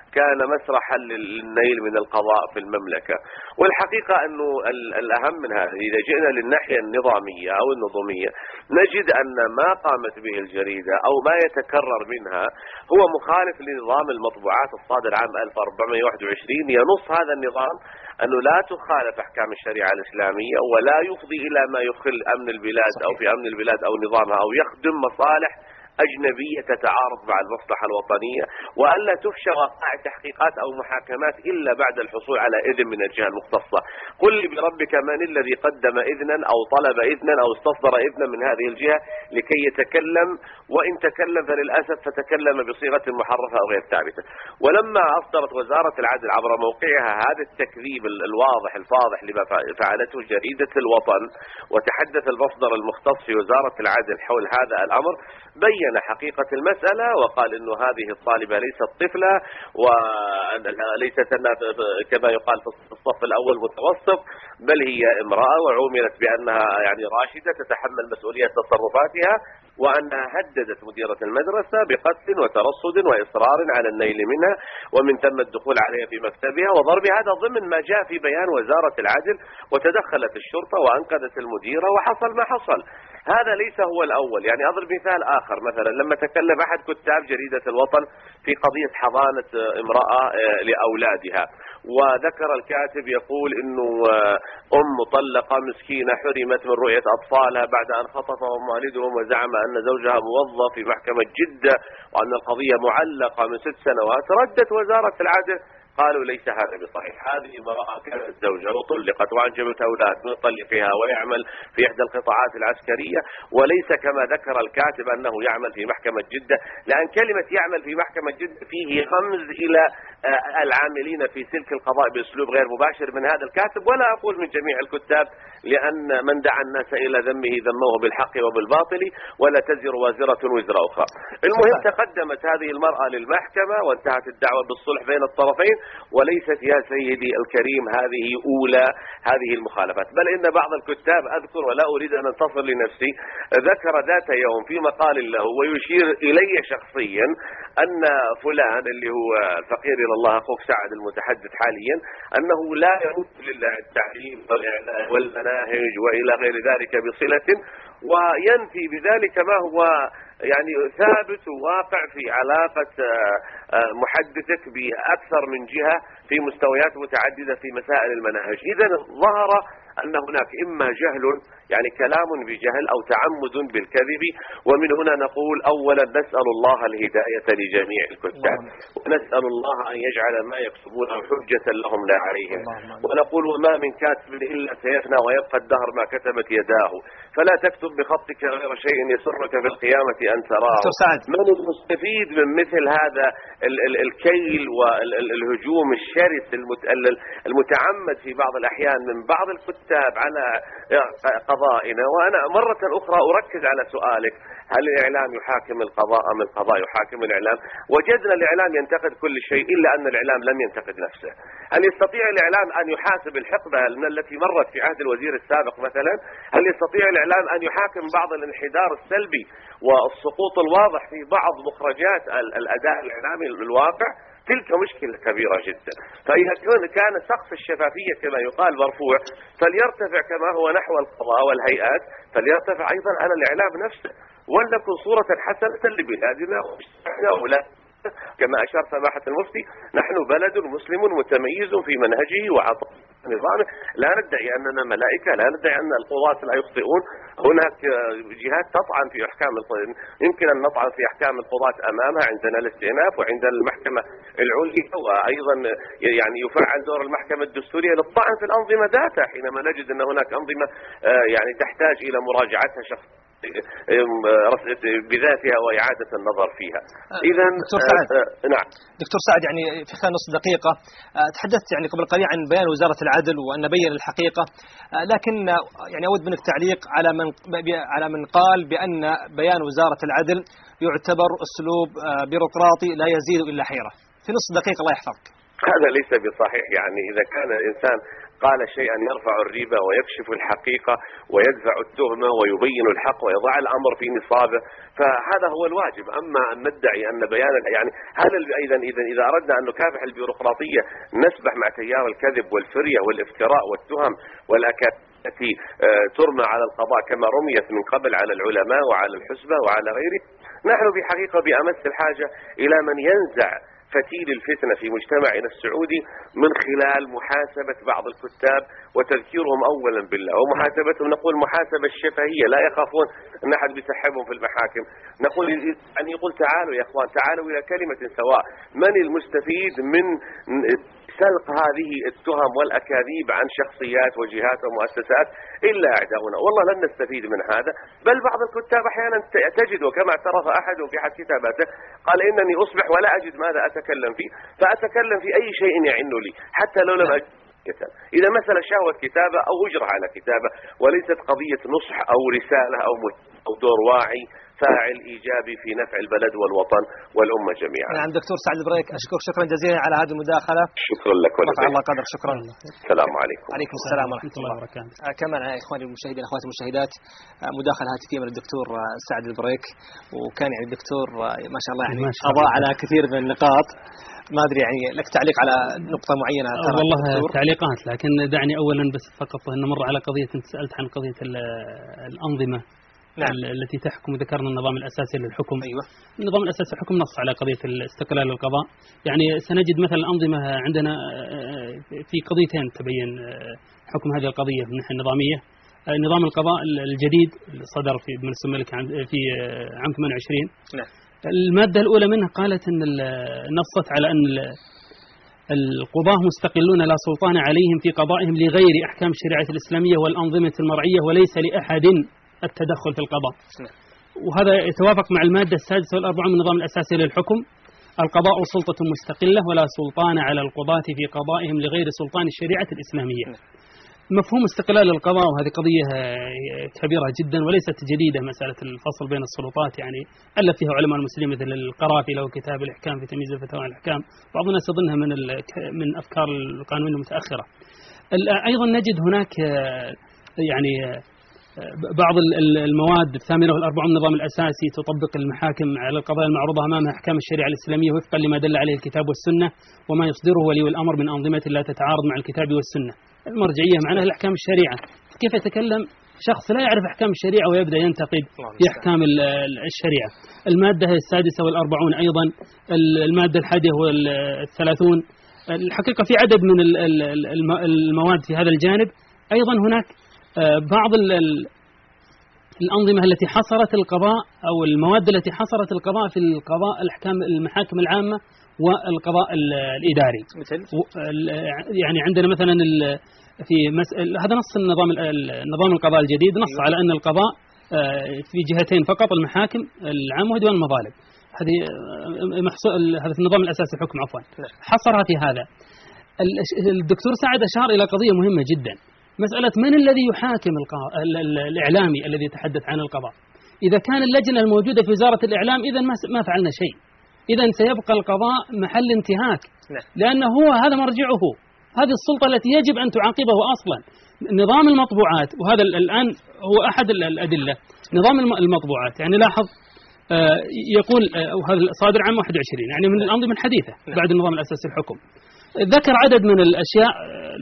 Speaker 4: كان مسرحا للنيل من القضاء في المملكة. والحقيقة أنه الأهم من هذا إذا جئنا للناحية النظامية أو النظمية نجد أن ما قامت به الجريدة أو ما يتكرر منها هو مخالف لنظام المطبوعات الصادر عام ألف وأربعمائة وواحد وعشرين. ينص هذا النظام أنه لا تخالف أحكام الشريعة الإسلامية ولا يفضي إلى ما يخل أمن البلاد أو في أمن البلاد أو نظامها أو يخدم مصالح أجنبية تتعارض مع المصلحة الوطنية، وألا تفشى وقائع تحقيقات أو محاكمات إلا بعد الحصول على إذن من الجهة المختصة. قل لي بربك من الذي قدم إذنا أو طلب إذنا أو استصدر إذنا من هذه الجهة لكي يتكلم، وإن تكلم فللأسف فتكلم بصيغة محرفة أو غير ثابتة. ولما أصدرت وزارة العدل عبر موقعها هذا التكذيب الواضح الفاضح لما فعلته جريدة الوطن، وتحدث المصدر المختص في وزارة العدل حول هذا الأمر، بين حقيقة المسألة وقال إنه هذه الطالبة ليست طفلة وليست كما يقال في الصف الأول متوسط، بل هي امرأة وعوملت بأنها يعني راشدة تتحمل مسؤولية تصرفاتها، وأنها هددت مديرة المدرسة بقتل وترصد وإصرار على النيل منها ومن ثم الدخول عليها في مكتبها وضرب. هذا ضمن ما جاء في بيان وزارة العدل، وتدخلت الشرطة وأنقذت المديرة وحصل ما حصل. هذا ليس هو الأول. يعني أضرب مثال آخر، مثلا لما تكلم أحد كتاب جريدة الوطن في قضية حضانة امرأة لأولادها، وذكر الكاتب يقول إنه أم مطلقة مسكينة حرمت من رؤية أطفالها بعد أن خطفهم والدهم، وزعم أن زوجها موظف في محكمة جدة وأن القضية معلقة من ست سنوات. ردت وزارة العدل قالوا ليس هذا بصحيح، هذه امرأة كانت زوجة وطلقت وأنجبت أولاد من طلقها ويعمل في إحدى القطاعات العسكرية، وليس كما ذكر الكاتب أنه يعمل في محكمة جدة، لأن كلمة يعمل في محكمة جدة فيه رمز إلى العاملين في سلك القضاء بأسلوب غير مباشر من هذا الكاتب، ولا أقول من جميع الكتاب، لأن من دعا الناس إلى ذمه ذموه بالحق وبالباطل ولا تزر وازرة وزر أخرى. المهم تقدمت هذه المرأة للمحكمة وانتهت الدعوة بالصلح بين الطرفين، وليست يا سيدي الكريم هذه أولى هذه المخالفات. بل إن بعض الكتاب أذكر ولا أريد أن أنتصر لنفسي ذكر ذات يوم في مقال له ويشير إلي شخصيا أن فلان اللي هو الفقير إلى الله أخوك سعد المتحدث حاليا أنه لا يمت للتعليم والمناهج وإلى غير ذلك بصلة، وينفي بذلك ما هو يعني ثابت وواقع في علاقة محدثك بأكثر من جهة في مستويات متعددة في مسائل المناهج. إذا ظهر أن هناك إما جهل يعني كلام بجهل أو تعمد بالكذب، ومن هنا نقول أولا نسأل الله الهداية لجميع الكتاب، ونسأل الله أن يجعل ما يكتبونه حجة لهم لا عليهم، ونقول وما من كاتب إلا سيفنى ويبقى الدهر ما كتبت يداه، فلا تكتب بخطك غير شيء يسرك في القيامة أن تراه. من المستفيد من مثل هذا الكيل والهجوم الشرس المتعمد في بعض الأحيان من بعض الكتاب على قضائنا؟ وأنا مرة أخرى أركز على سؤالك، هل الإعلام يحاكم القضاء أم القضاء يحاكم الإعلام؟ وجدنا الإعلام ينتقد كل شيء إلا أن الإعلام لم ينتقد نفسه. هل يستطيع الإعلام أن يحاسب الحقبة التي مرت في عهد الوزير السابق مثلا؟ هل يستطيع الإعلام أن يحاكم بعض الانحدار السلبي والسقوط الواضح في بعض مخرجات الأداء الإعلامي الواقع؟ تلك مشكلة كبيرة جدا. فإذا كان سقف الشفافية كما يقال مرفوع، فليرتفع كما هو نحو القضاء والهيئات، فليرتفع أيضا على الإعلام نفسه، ولنكن صورة حسنة لبلادنا ولا كما أشار سماحة المفتي نحن بلد مسلم متميز في منهجه وعطاء نظامه، لا ندعي أننا ملائكة، لا ندعي أن القضاة لا يخطئون. هناك جهات تطعن في أحكام القضاة، يمكن أن نطعن في أحكام القضاة أمامها، عندنا الاستئناف وعندنا المحكمة العليا، وأيضا يعني يفعل دور المحكمة الدستورية للطعن في الأنظمة ذاتها حينما نجد أن هناك أنظمة يعني تحتاج إلى مراجعتها شخص بذاتها وإعادة النظر فيها. إذا
Speaker 1: دكتور سعد
Speaker 4: نعم
Speaker 1: دكتور سعد يعني في خلال نص دقيقة تحدثت يعني قبل قليل عن بيان وزارة العدل وأن بين الحقيقة، لكن يعني أود منك تعليق على من على من قال بأن بيان وزارة العدل يعتبر أسلوب بيروقراطي لا يزيد إلا حيرة. في نص دقيقة الله يحفظك.
Speaker 4: هذا ليس بصحيح. يعني إذا كان الإنسان قال شيئا يرفع الريبة ويكشف الحقيقة ويدفع التهمة ويبين الحق ويضع الأمر في نصابه، فهذا هو الواجب. أما أن ندعي أن بيان يعني هل أيضا إذا إذا أردنا أن نكافح البيروقراطية نسبح مع تيار الكذب والفرية والافتراء والتهم والأكاذيب التي ترمى على القضاء كما رميت من قبل على العلماء وعلى الحسبة وعلى غيره. نحن بحقيقة بأمس الحاجة إلى من ينزع فتيل الفتنة في مجتمعنا السعودي من خلال محاسبة بعض الكتاب وتذكيرهم أولا بالله، ومحاسبتهم نقول محاسبة الشفهية، لا يخافون أن أحد بيسحبهم في المحاكم. نقول أن يقول تعالوا يا أخوان، تعالوا إلى كلمة سواء، من المستفيد من سلق هذه التهم والأكاذيب عن شخصيات وجهات ومؤسسات إلا أعداؤنا. والله لن نستفيد من هذا، بل بعض الكتاب أحيانا تجد وكما اعترف أحد في أحد كتاباته قال إنني أصبح ولا أجد ماذا أتكلم فيه، فأتكلم في أي شيء يعن لي حتى لو لم أجد. إذا مثلا شهوة كتابة أو هجرة على كتابة وليست قضية نصح أو رسالة أو أو دور واعي فاعل إيجابي في نفع البلد والوطن والأمة جميعا.
Speaker 1: نعم دكتور سعد البريك، أشكرك شكرا جزيلا على هذه المداخلة.
Speaker 4: شكرا لك
Speaker 1: رفع الله قدر. شكرا.
Speaker 4: السلام عليكم.
Speaker 1: عليكم السلام ورحمة الله وبركاته. كمان إخواني المشاهدين أخواتي المشاهدات مداخلة هاتفية من الدكتور سعد البريك، وكان يعني الدكتور ما شاء الله يعني أضاء على كثير من النقاط. ما أدري يعني لك تعليق على نقطة معينة؟
Speaker 2: والله تعليقات، لكن دعني أولا بس فقط نمر على قضية أنت سألت عن قضية الأنظمة. نعم. التي تحكم. ذكرنا النظام الأساسي للحكم.
Speaker 1: أيوة.
Speaker 2: النظام الأساسي للحكم نص على قضية الاستقلال للقضاء. يعني سنجد مثلا الأنظمة عندنا في قضيتين تبين حكم هذه القضية من الناحية النظامية. نظام القضاء الجديد صدر في ابن الملك في عام ثمانية وعشرين.
Speaker 1: نعم.
Speaker 2: المادة الأولى منها قالت أن نصت على أن القضاة مستقلون لا سلطان عليهم في قضائهم لغير أحكام الشريعة الإسلامية والأنظمة المرعية، وليس لأحد التدخل في القضاء. وهذا يتوافق مع المادة السادسة والأربعين من النظام الأساسي للحكم: القضاء سلطة مستقلة ولا سلطان على القضاة في قضائهم لغير سلطان الشريعة الإسلامية. مفهوم استقلال القضاء، وهذه قضية كبيرة جدا وليست جديدة، مسألة الفصل بين السلطات يعني ألف فيها علماء المسلمين مثل القرافي له كتاب الإحكام في تمييز الفتاوى والأحكام، بعض الناس يظنها من من أفكار القانون المتأخرة. أيضا نجد هناك يعني بعض المواد الثامنة والأربعون من النظام الأساسي تطبق المحاكم على القضايا المعروضة أمامها أحكام الشريعة الإسلامية وفقا لما دل عليه الكتاب والسنة وما يصدره ولي الأمر من أنظمة لا تتعارض مع الكتاب والسنة. المرجعية معناها الأحكام الشريعة. كيف يتكلم شخص لا يعرف أحكام الشريعة ويبدأ ينتقد في أحكام الشريعة؟ المادة السادسة والأربعون أيضا، المادة الحادية والثلاثون. الحقيقة في عدد من المواد في هذا الجانب. أيضا هناك بعض الأنظمة التي حصرت القضاء أو المواد التي حصرت القضاء في القضاء الأحكام المحاكم العامة والقضاء الإداري.
Speaker 1: مثل
Speaker 2: يعني عندنا مثلا في هذا نص النظام النظام القضاء الجديد نص على أن القضاء في جهتين فقط: المحاكم العامة وديوان المظالم. هذه هذا في النظام الأساسي الحكم عفوا حصرها في هذا. الدكتور سعد أشار إلى قضية مهمة جدا، مسألة من الذي يحاكم الإعلامي الذي يتحدث عن القضاء. إذا كان اللجنة الموجودة في وزارة الإعلام إذن ما فعلنا شيء، إذن سيبقى القضاء محل انتهاك، لأنه هو هذا مرجعه، هذه السلطة التي يجب أن تعاقبه أصلا. نظام المطبوعات، وهذا الآن هو أحد الأدلة، نظام المطبوعات يعني لاحظ يقول وهذا صادر عام واحد وعشرين يعني من الأنظمة الحديثة بعد النظام الأساسي الحكم. ذكر عدد من الأشياء.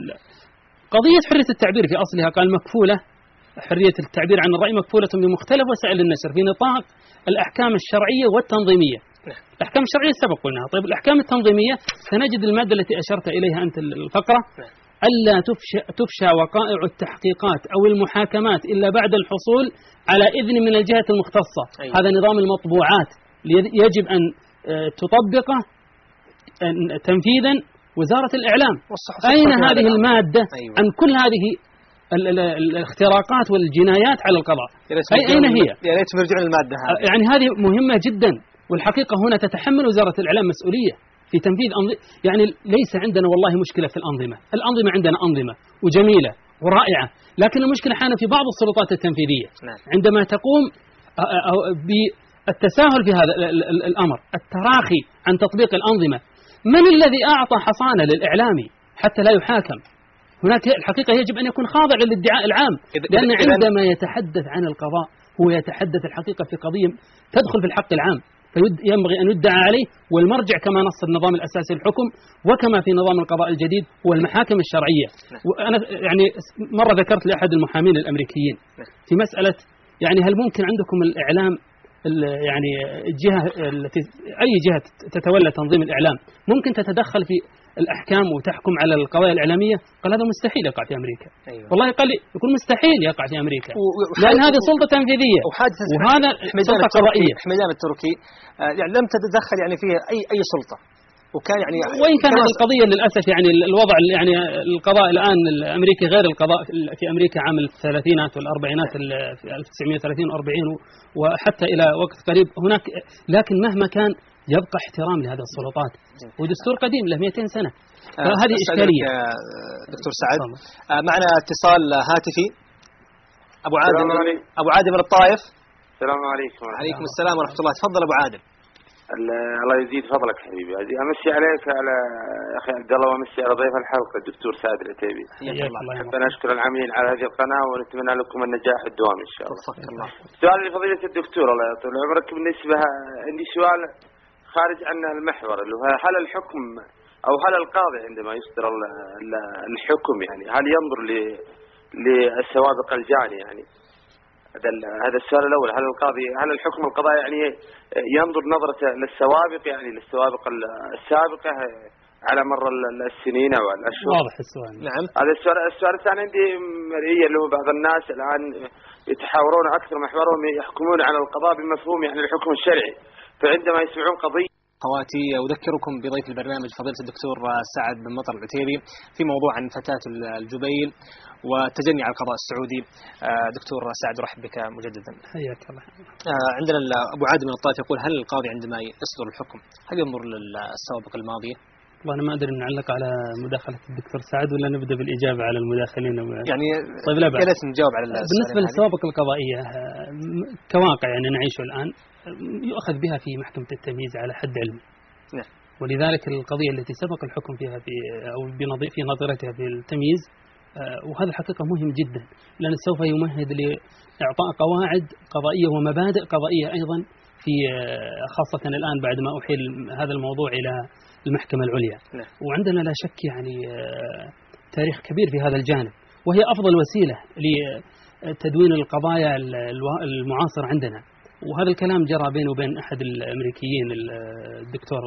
Speaker 2: قضية حرية التعبير في أصلها قال مكفولة، حرية التعبير عن الرأي مكفولة بمختلف وسائل النشر في نطاق الأحكام الشرعية والتنظيمية. الأحكام الشرعية سبق قلناها. طيب الأحكام التنظيمية سنجد المادة التي أشرت إليها أنت الفقرة: ألا تفشى, تفشى وقائع التحقيقات أو المحاكمات إلا بعد الحصول على إذن من الجهة المختصة. أيوة. هذا نظام المطبوعات يجب أن تطبقه تنفيذا وزارة الإعلام. أين هذه المادة؟ أيوة. عن كل هذه الاختراقات والجنايات على القضاء؟ أين هي؟
Speaker 1: يا ريت نرجع للمادة هذه.
Speaker 2: يعني هذه مهمة جدا، والحقيقة هنا تتحمل وزارة الإعلام مسؤولية في تنفيذ أنظمة. يعني ليس عندنا والله مشكلة في الأنظمة، الأنظمة عندنا أنظمة وجميلة ورائعة، لكن المشكلة حان في بعض السلطات التنفيذية عندما تقوم بالتساهل في هذا الأمر، التراخي عن تطبيق الأنظمة. من الذي أعطى حصانة للإعلامي حتى لا يحاكم؟ هناك الحقيقة يجب أن يكون خاضع للادعاء العام، لأن عندما يتحدث عن القضاء هو يتحدث الحقيقة في قضية تدخل في الحق العام، فينبغي أن يدعى عليه، والمرجع كما نص النظام الأساسي للحكم وكما في نظام القضاء الجديد هو المحاكم الشرعية. وأنا يعني مرة ذكرت لأحد المحامين الأمريكيين في مسألة يعني هل ممكن عندكم الإعلام يعني الجهة التي أي جهة تتولى تنظيم الإعلام ممكن تتدخل في الأحكام وتحكم على القضايا الإعلامية؟ قال هذا مستحيل يقع في أمريكا. أيوة. والله قال لي يكون مستحيل يقع في أمريكا لأن هذه سلطة تنفيذية وهذا سلطة قضائية.
Speaker 1: حميدان التركي يعني لم تتدخل يعني فيها أي أي سلطة، وكان يعني
Speaker 2: وإن كان القضية للأسف يعني الوضع يعني القضاء الآن الأمريكي غير القضاء في أمريكا عام الثلاثينات والأربعينات في ألف وتسعمائة وثلاثين وأربعين وحتى إلى وقت قريب هناك، لكن مهما كان يبقى احترام لهذه السلطات ودستور قديم له مئتين سنة، فهذه إشكالية.
Speaker 1: دكتور سعد معنا اتصال هاتفي. أبو عادل أبو عادل من الطائف.
Speaker 5: السلام عليكم.
Speaker 1: وعليكم السلام ورحمة الله. تفضل أبو عادل.
Speaker 5: الله يزيد فضلك حبيبي. امسي عليك على اخي عبد الله وامسي على ضيف الحلقه الدكتور سعد العتيبي. حياك الله. اشكر العاملين على هذه القناه ونتمنى لكم النجاح الدوام ان شاء الله. سؤال لفضيله الدكتور الله يطول عمرك، بالنسبه عندي سؤال خارج عن المحور اللي هو هل الحكم او هل القاضي عندما يصدر الحكم يعني هل ينظر للسوابق الجاني؟ يعني هذا هذا السؤال الأول. هل القاضي هل الحكم القضائي يعني ينظر نظرة للسوابق يعني للسوابق السابقة على مر السنين أو الأشهر؟
Speaker 2: واضح السؤال.
Speaker 1: نعم.
Speaker 5: هذا السؤال. السؤال الثاني عندي مرئية اللي هو بعض الناس الآن يتحاورون أكثر محورهم يحكمون على القضاء بمفهوم يعني الحكم الشرعي، فعندما يسمعون قضية.
Speaker 1: خواتي أذكركم بضيف البرنامج فضيلة الدكتور سعد بن مطر العتيبي في موضوع عن فتاة الجبيل والتجني على القضاء السعودي. دكتور سعد رحب بك مجددا.
Speaker 2: حياك الله.
Speaker 1: عندنا أبو عادل من الطائف يقول هل القاضي عندما يصدر الحكم هل ينظر للسوابق الماضية؟
Speaker 2: والله أنا ما أدري نعلق على مداخلة الدكتور سعد ولا نبدأ بالإجابة على المداخلين
Speaker 1: يعني.
Speaker 2: طيب لا بأس.
Speaker 1: ليش نجاوب على
Speaker 2: بالنسبة للسوابق القضائية كواقع يعني نعيشه الآن يؤخذ بها في محكمة التمييز على حد علمي.
Speaker 1: نعم.
Speaker 2: ولذلك القضية التي سبق الحكم فيها في أو في نظرتها في التمييز وهذا الحقيقة مهم جدا لأن سوف يمهد لإعطاء قواعد قضائية ومبادئ قضائية أيضا في خاصة الآن بعد ما أحيل هذا الموضوع إلى المحكمة العليا.
Speaker 1: نعم.
Speaker 2: وعندنا لا شك يعني تاريخ كبير في هذا الجانب، وهي أفضل وسيلة لتدوين القضايا المعاصرة عندنا. وهذا الكلام جرى بينه وبين أحد الأمريكيين الدكتور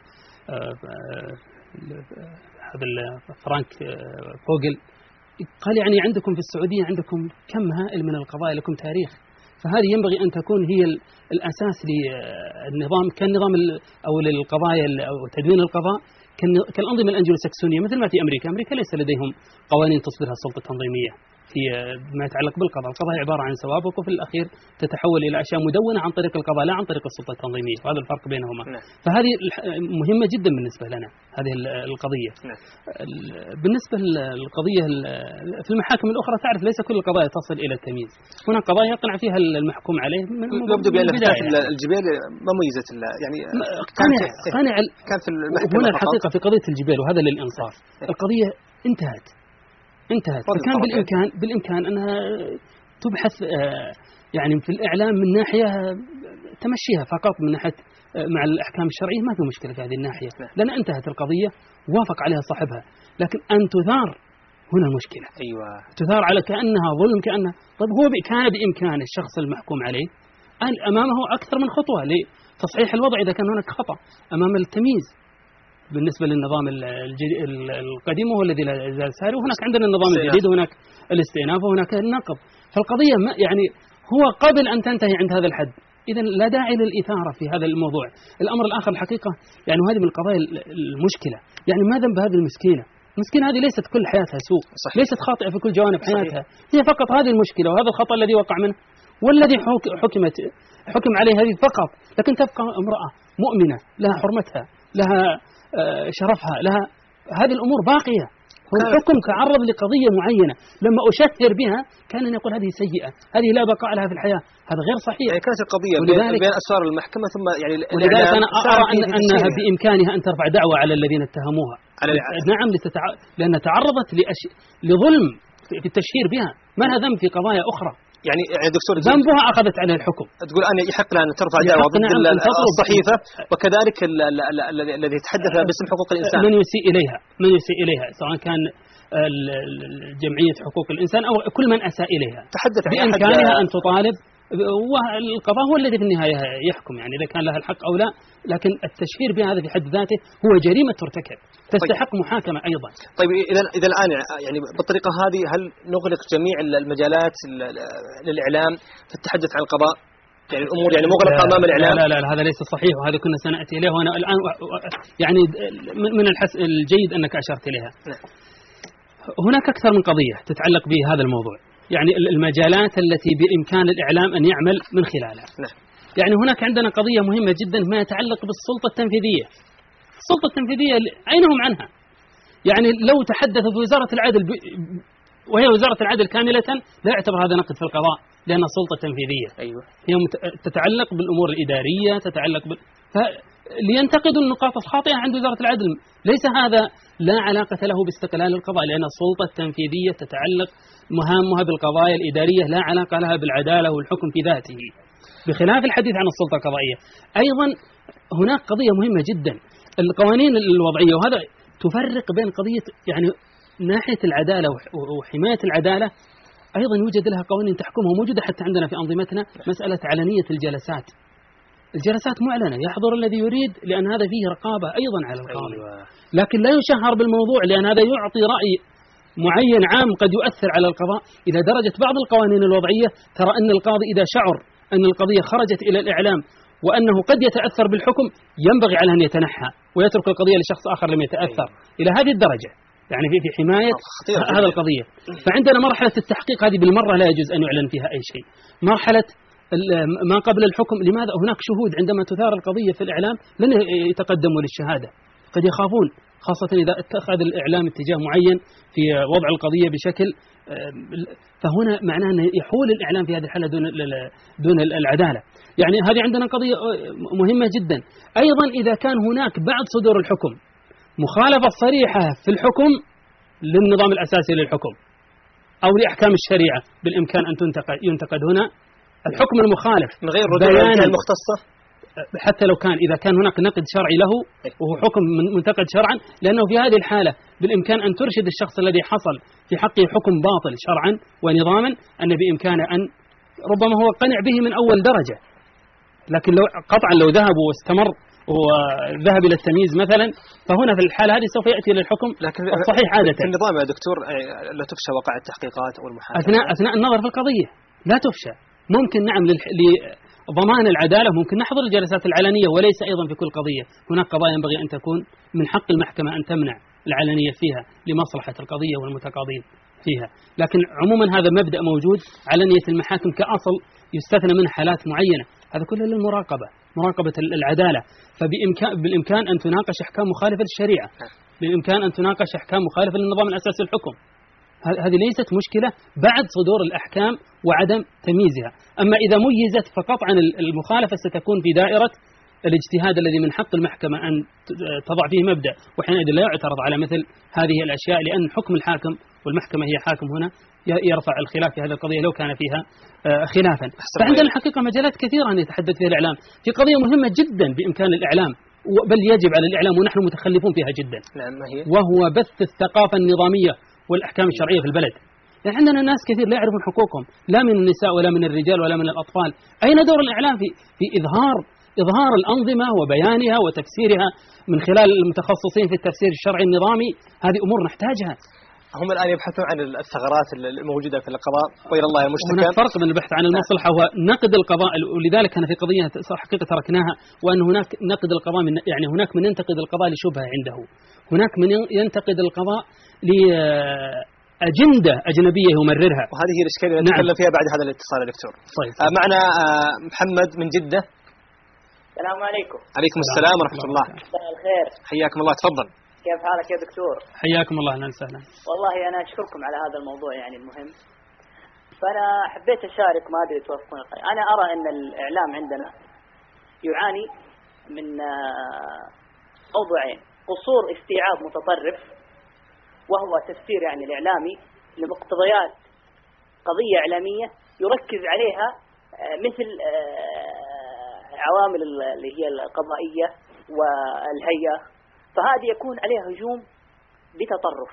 Speaker 2: هذا فرانك فوغل، قال يعني عندكم في السعودية عندكم كم هائل من القضايا لكم تاريخ، فهذه ينبغي أن تكون هي الأساس للنظام كالنظام أو للقضايا أو تدوين القضاء كالأنظمة الأنجلو ساكسونية مثل ما في أمريكا. أمريكا ليس لديهم قوانين تصدرها السلطة التنظيمية في ما يتعلق بالقضاء. القضاء عبارة عن سوابق وفي الأخير تتحول إلى أشياء مدونة عن طريق القضاء لا عن طريق السلطة التنظيمية، وهذا الفرق بينهما.
Speaker 1: نعم.
Speaker 2: فهذه مهمة جدا بالنسبة لنا هذه القضية.
Speaker 1: نعم.
Speaker 2: بالنسبة للقضية في المحاكم الأخرى تعرف ليس كل القضايا تصل إلى التمييز، هناك قضايا يقنع فيها المحكوم عليه من
Speaker 1: يبدو بأن فتاة الجبيل ما ميزت يعني
Speaker 2: قانع قانع
Speaker 1: كان في المحكمة
Speaker 2: هنا الحقيقة في قضية الجبيل وهذا للإنصاف القضية انتهت انتهت فكان بالإمكان بالإمكان أنها تبحث يعني في الإعلام من ناحية تمشيها فقط من ناحية مع الأحكام الشرعية ما في مشكلة في هذه الناحية لأن انتهت القضية وافق عليها صاحبها، لكن أن تثار هنا المشكلة.
Speaker 1: أيوة.
Speaker 2: تثار على كأنها ظلم كأنها طيب هو كان بإمكان الشخص المحكوم عليه أن أمامه أكثر من خطوة لتصحيح الوضع إذا كان هناك خطأ أمام التمييز بالنسبة للنظام القديم وهو الذي لا يزال ساري، وهناك عندنا النظام الجديد وهناك الاستئناف وهناك النقض، فالقضية ما يعني هو قبل أن تنتهي عند هذا الحد، إذا لا داعي للإثارة في هذا الموضوع. الأمر الآخر الحقيقة يعني وهذه من القضايا المشكلة، يعني ما ذنب هذه المسكينة؟ المسكينة هذه ليست كل حياتها سوء، صحيح. ليست خاطئة في كل جوانب حياتها، صحيح. هي فقط هذه المشكلة وهذا الخطأ الذي وقع منه والذي حكمت حكم عليه هذه فقط، لكن تبقى امرأة مؤمنة لها حرمتها لها شرفها لها هذه الأمور باقية. الحكم تعرض لقضية معينة لما أشهر بها كان يقول هذه سيئة هذه لا بقاء لها في الحياة، هذا غير صحيح.
Speaker 1: يعني كانت القضية بين أسرار المحكمة ثم يعني
Speaker 2: ولذلك أنا أرى أن أنها بإمكانها أن ترفع دعوة على الذين اتهموها
Speaker 1: على
Speaker 2: نعم لتتع... لأنها تعرضت لأش... لظلم في التشهير بها، ما لها ذنب في قضايا أخرى.
Speaker 1: يعني دكتور
Speaker 2: ذنبها أخذت عليه الحكم.
Speaker 1: تقول أنا يحق لها أن ترفع دعوة ضد الصحيفة، وكذلك الذي يتحدث باسم حقوق الإنسان
Speaker 2: من يسيء إليها من يسيء إليها سواء كان جمعية حقوق الإنسان أو كل من أساء إليها،
Speaker 1: تحدث
Speaker 2: بإمكانها أن تطالب، والقضاء هو الذي في النهاية يحكم يعني إذا كان لها الحق أو لا، لكن التشهير بهذا في حد ذاته هو جريمة ترتكب تستحق طيب. محاكمة أيضا.
Speaker 1: طيب إذا إذا الآن يعني بالطريقة هذه هل نغلق جميع المجالات للإعلام في التحدث عن القضاء؟ يعني الأمور يعني مغلقة أمام الإعلام؟
Speaker 2: لا, لا لا هذا ليس صحيح، وهذا كنا سنأتي إليه، وأنا الآن يعني من الجيد أنك أشرت إليها. هناك أكثر من قضية تتعلق بهذا الموضوع، يعني المجالات التي بإمكان الإعلام أن يعمل من خلالها.
Speaker 1: نعم.
Speaker 2: يعني هناك عندنا قضية مهمة جدا ما يتعلق بالسلطة التنفيذية. السلطة التنفيذية أين هم عنها؟ يعني لو تحدث في وزارة العدل ب... وهي وزارة العدل كاملة لا يعتبر هذا نقد في القضاء، لأنها سلطة تنفيذية.
Speaker 1: أيوة.
Speaker 2: هي مت... تتعلق بالأمور الإدارية، تتعلق بال... ف... لينتقدوا النقاط الخاطئة عند وزارة العدل، ليس هذا لا علاقة له باستقلال القضاء، لأن السلطة التنفيذية تتعلق مهامها بالقضايا الإدارية، لا علاقة لها بالعدالة والحكم في ذاته، بخلاف الحديث عن السلطة القضائية. أيضا هناك قضية مهمة جدا، القوانين الوضعية، وهذا تفرق بين قضية يعني ناحية العدالة وحماية العدالة، أيضا يوجد لها قوانين تحكمها موجودة حتى عندنا في أنظمتنا، مسألة علنية الجلسات. الجلسات معلنة، يحضر الذي يريد، لأن هذا فيه رقابة أيضا على القاضي. لكن لا يشهر بالموضوع، لأن هذا يعطي رأي معين عام قد يؤثر على القضاء، إلى درجة بعض القوانين الوضعية ترى أن القاضي إذا شعر أن القضية خرجت إلى الإعلام وأنه قد يتأثر بالحكم ينبغي على أن يتنحى ويترك القضية لشخص آخر لم يتأثر. إلى هذه الدرجة يعني في في حماية هذا القضية. فعندنا مرحلة التحقيق هذه بالمرة لا يجوز أن يعلن فيها أي شيء. مرحلة ما قبل الحكم، لماذا؟ هناك شهود عندما تثار القضية في الإعلام لن يتقدموا للشهادة، قد يخافون، خاصة إذا اتخذ الإعلام اتجاه معين في وضع القضية بشكل، فهنا معناه أن يحول الإعلام في هذه الحالة دون دون العدالة. يعني هذه عندنا قضية مهمة جدا. أيضا إذا كان هناك بعد صدور الحكم مخالفة صريحة في الحكم للنظام الأساسي للحكم أو لأحكام الشريعة، بالإمكان أن تنتقد ينتقد هنا الحكم المخالف
Speaker 1: من غير رجوع المختصة،
Speaker 2: حتى لو كان إذا كان هناك نقد شرعي له وهو حكم منتقد شرعا، لأنه في هذه الحالة بالإمكان أن ترشد الشخص الذي حصل في حقه حكم باطل شرعا ونظاما أن بإمكانه أن ربما هو قنع به من أول درجة، لكن لو قطعا لو ذهب واستمر وذهب إلى التمييز مثلا، فهنا في الحالة هذه سوف يأتي للحكم
Speaker 1: لكن
Speaker 2: الصحيح عادة.
Speaker 1: في النظام يا دكتور لا تفشى وقع التحقيقات أو المحاكمة
Speaker 2: أثناء أثناء النظر في القضية لا تفشى. ممكن نعم لضمان العدالة ممكن نحضر الجلسات العلنية، وليس أيضا في كل قضية. هناك قضايا ينبغي أن تكون من حق المحكمة أن تمنع العلنية فيها لمصلحة القضية والمتقاضين فيها، لكن عموما هذا مبدأ موجود. علنية المحاكم كأصل يستثنى من حالات معينة، هذا كله للمراقبة، مراقبة العدالة. فبإمكان بالإمكان أن تناقش أحكام مخالفة للشريعة، بالإمكان أن تناقش أحكام مخالفة للنظام الأساسي الحكم. هذه ليست مشكلة بعد صدور الأحكام وعدم تمييزها. أما إذا ميزت فقطعا المخالفة ستكون في دائرة الاجتهاد الذي من حق المحكمة أن تضع فيه مبدأ، وحينئذ لا يعترض على مثل هذه الأشياء، لأن حكم الحاكم والمحكمة هي حاكم هنا يرفع الخلاف في هذه القضية لو كان فيها خلافا. فعندنا الحقيقة مجالات كثيرة أن يتحدث فيها الإعلام في قضية مهمة جدا بإمكان الإعلام، بل يجب على الإعلام ونحن متخلفون فيها جدا، وهو بث الثقافة النظامية والأحكام الشرعية في البلد. يعني عندنا ناس كثير لا يعرفون حقوقهم، لا من النساء ولا من الرجال ولا من الأطفال. أين دور الإعلام في في إظهار إظهار الأنظمة وبيانها وتفسيرها من خلال المتخصصين في التفسير الشرعي النظامي؟ هذه أمور نحتاجها.
Speaker 1: هم الآن يبحثون عن الثغرات الموجودة في القضاء وإلى الله المشتكى.
Speaker 2: هناك فرق بين البحث عن المصلحة ونقد القضاء، ولذلك أنا في قضية حقيقة تركناها، وأن هناك نقد القضاء من يعني هناك من ينتقد القضاء لشبهة عنده، هناك من ينتقد القضاء لأجندة أجنبية يمررها،
Speaker 1: وهذه هي الإشكالية اللي نتكلم نعم. فيها بعد هذا الاتصال يا دكتور.
Speaker 2: طيب.
Speaker 1: آه معنا آه محمد من جدة.
Speaker 6: السلام عليكم.
Speaker 1: عليكم السلام ورحمة الله.
Speaker 6: مساء الخير.
Speaker 1: حياكم الله، تفضل.
Speaker 6: كيف حالك يا دكتور؟
Speaker 2: حياكم الله، اهلا وسهلا.
Speaker 6: والله انا اشكركم على هذا الموضوع يعني المهم. فانا حبيت اشارك، ما ادري توافقون. انا ارى ان الاعلام عندنا يعاني من موضوعين. قصور استيعاب متطرف، وهو تفسير يعني الإعلامي لمقتضيات قضية إعلامية يركز عليها مثل عوامل اللي هي القضائية والهيئة، فهذه يكون عليها هجوم بتطرف.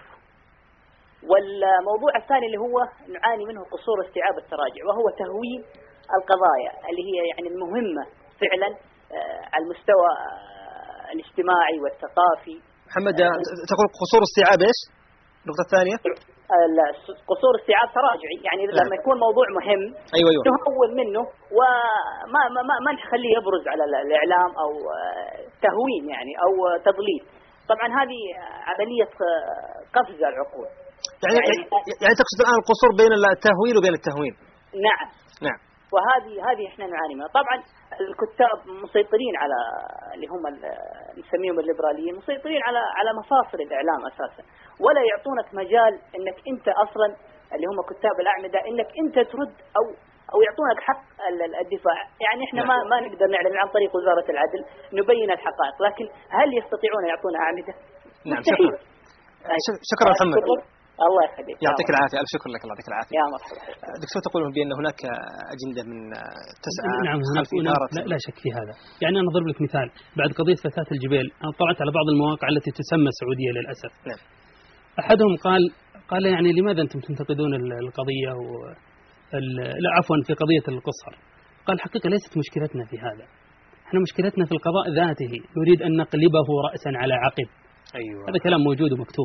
Speaker 6: والموضوع الثاني اللي هو نعاني منه قصور استيعاب التراجع، وهو تهوين القضايا اللي هي يعني المهمة فعلا على المستوى الاجتماعي والثقافي.
Speaker 1: محمد تقول قصور استيعاب ايش؟ النقطة الثانية
Speaker 6: قصور استيعاب تراجعي، يعني لا. لما يكون موضوع مهم
Speaker 1: أيوة أيوة.
Speaker 6: نهون منه وما ما ما, ما نخليه يبرز على الإعلام أو تهوين يعني أو تضليل. طبعا هذه عملية قفز العقول.
Speaker 1: يعني يعني, يعني تقصد الآن القصور بين التهويل وبين التهوين.
Speaker 6: نعم
Speaker 1: نعم.
Speaker 6: وهذه هذه احنا نعاني منها. طبعا الكتاب مسيطرين على اللي هم نسميهم الليبراليين، مسيطرين على على مفاصل الإعلام أساسا، ولا يعطونك مجال انك انت اصلا اللي هم كتاب الأعمدة انك انت ترد او او يعطونك حق الدفاع. يعني احنا ما ما نقدر نعلن عن طريق وزارة العدل نبين الحقائق، لكن هل يستطيعون يعطونا أعمدة؟
Speaker 1: نعم. شكرا شكرا محمد،
Speaker 6: الله يخليك،
Speaker 1: يعطيك العافية. ألف شكر لك، الله يعطيك العافية.
Speaker 6: يا مرحبا.
Speaker 1: دكتور تقول بأن هناك أجندة من تسعة.
Speaker 2: نعم هناك لا, لا شك في هذا. يعني أنا أضرب لك مثال، بعد قضية فتاة الجبيل أنا طلعت على بعض المواقع التي تسمى سعودية للأسف.
Speaker 1: نعم.
Speaker 2: أحدهم قال قال يعني لماذا أنتم تنتقدون القضية و لا عفوا في قضية القصر؟ قال الحقيقة ليست مشكلتنا في هذا، احنا مشكلتنا في القضاء ذاته، نريد أن نقلبه رأسا على عقب.
Speaker 1: أيوة.
Speaker 2: هذا كلام موجود ومكتوب.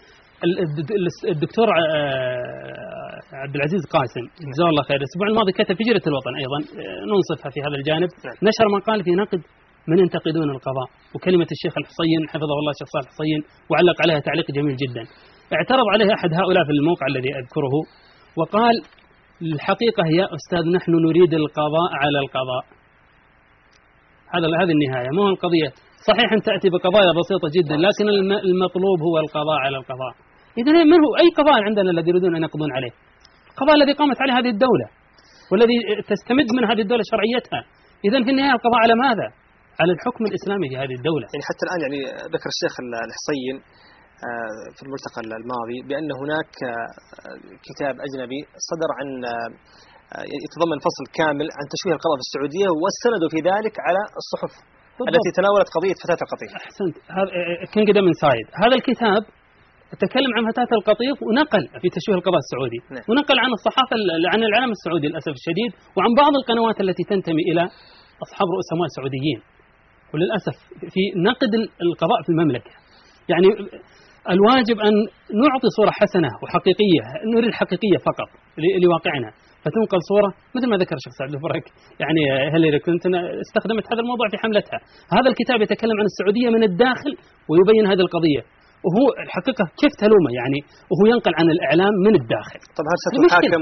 Speaker 2: الدكتور عبد العزيز قاسم جزاه الله خير الأسبوع الماضي كتب في جريدة الوطن أيضا، ننصفها في هذا الجانب، نشر مقال في نقد من ينتقدون القضاء وكلمة الشيخ الحصين حفظه الله الشيخ صالح الحصين، وعلق عليها تعليق جميل جدا. اعترض عليه أحد هؤلاء في الموقع الذي أذكره وقال الحقيقة يا أستاذ نحن نريد القضاء على القضاء. هذا هذه النهاية، ما هو القضية. صحيح أن تأتي بقضايا بسيطة جدا، لكن المطلوب هو القضاء على القضاء. إذن من هو أي قضاء عندنا الذي يريدون أن يقضون عليه؟ القضاء الذي قامت عليه هذه الدولة والذي تستمد من هذه الدولة شرعيتها. إذن في النهاية القضاء على ماذا؟ على الحكم الإسلامي في هذه الدولة.
Speaker 1: يعني حتى الآن يعني ذكر الشيخ الحصين في الملتقى الماضي بأن هناك كتاب أجنبي صدر عن يتضمن فصل كامل عن تشويه القضاء في السعودية، واستند في ذلك على الصحف بالضبط. التي تناولت قضية فتاة القطيف.
Speaker 2: أحسنت. هذا كينغ من سايد. هذا الكتاب تكلم عن فتاة القطيف ونقل في تشويه القضاء السعودي.
Speaker 1: نعم.
Speaker 2: ونقل عن الصحافة عن الإعلام السعودي للأسف الشديد، وعن بعض القنوات التي تنتمي إلى أصحاب رؤوس أموال سعوديين. وللأسف في نقد القضاء في المملكة. يعني الواجب أن نعطي صورة حسنة وحقيقية، نريد الحقيقية فقط لواقعنا، فتنقل صورة مثل ما ذكر الشيخ سعد الفرج. يعني هيلاري كلينتون استخدمت هذا الموضوع في حملتها. هذا الكتاب يتكلم عن السعودية من الداخل ويبين هذه القضية، وهو الحقيقة كيف تلومه يعني وهو ينقل عن الإعلام من الداخل.
Speaker 1: طب هل ستحاكم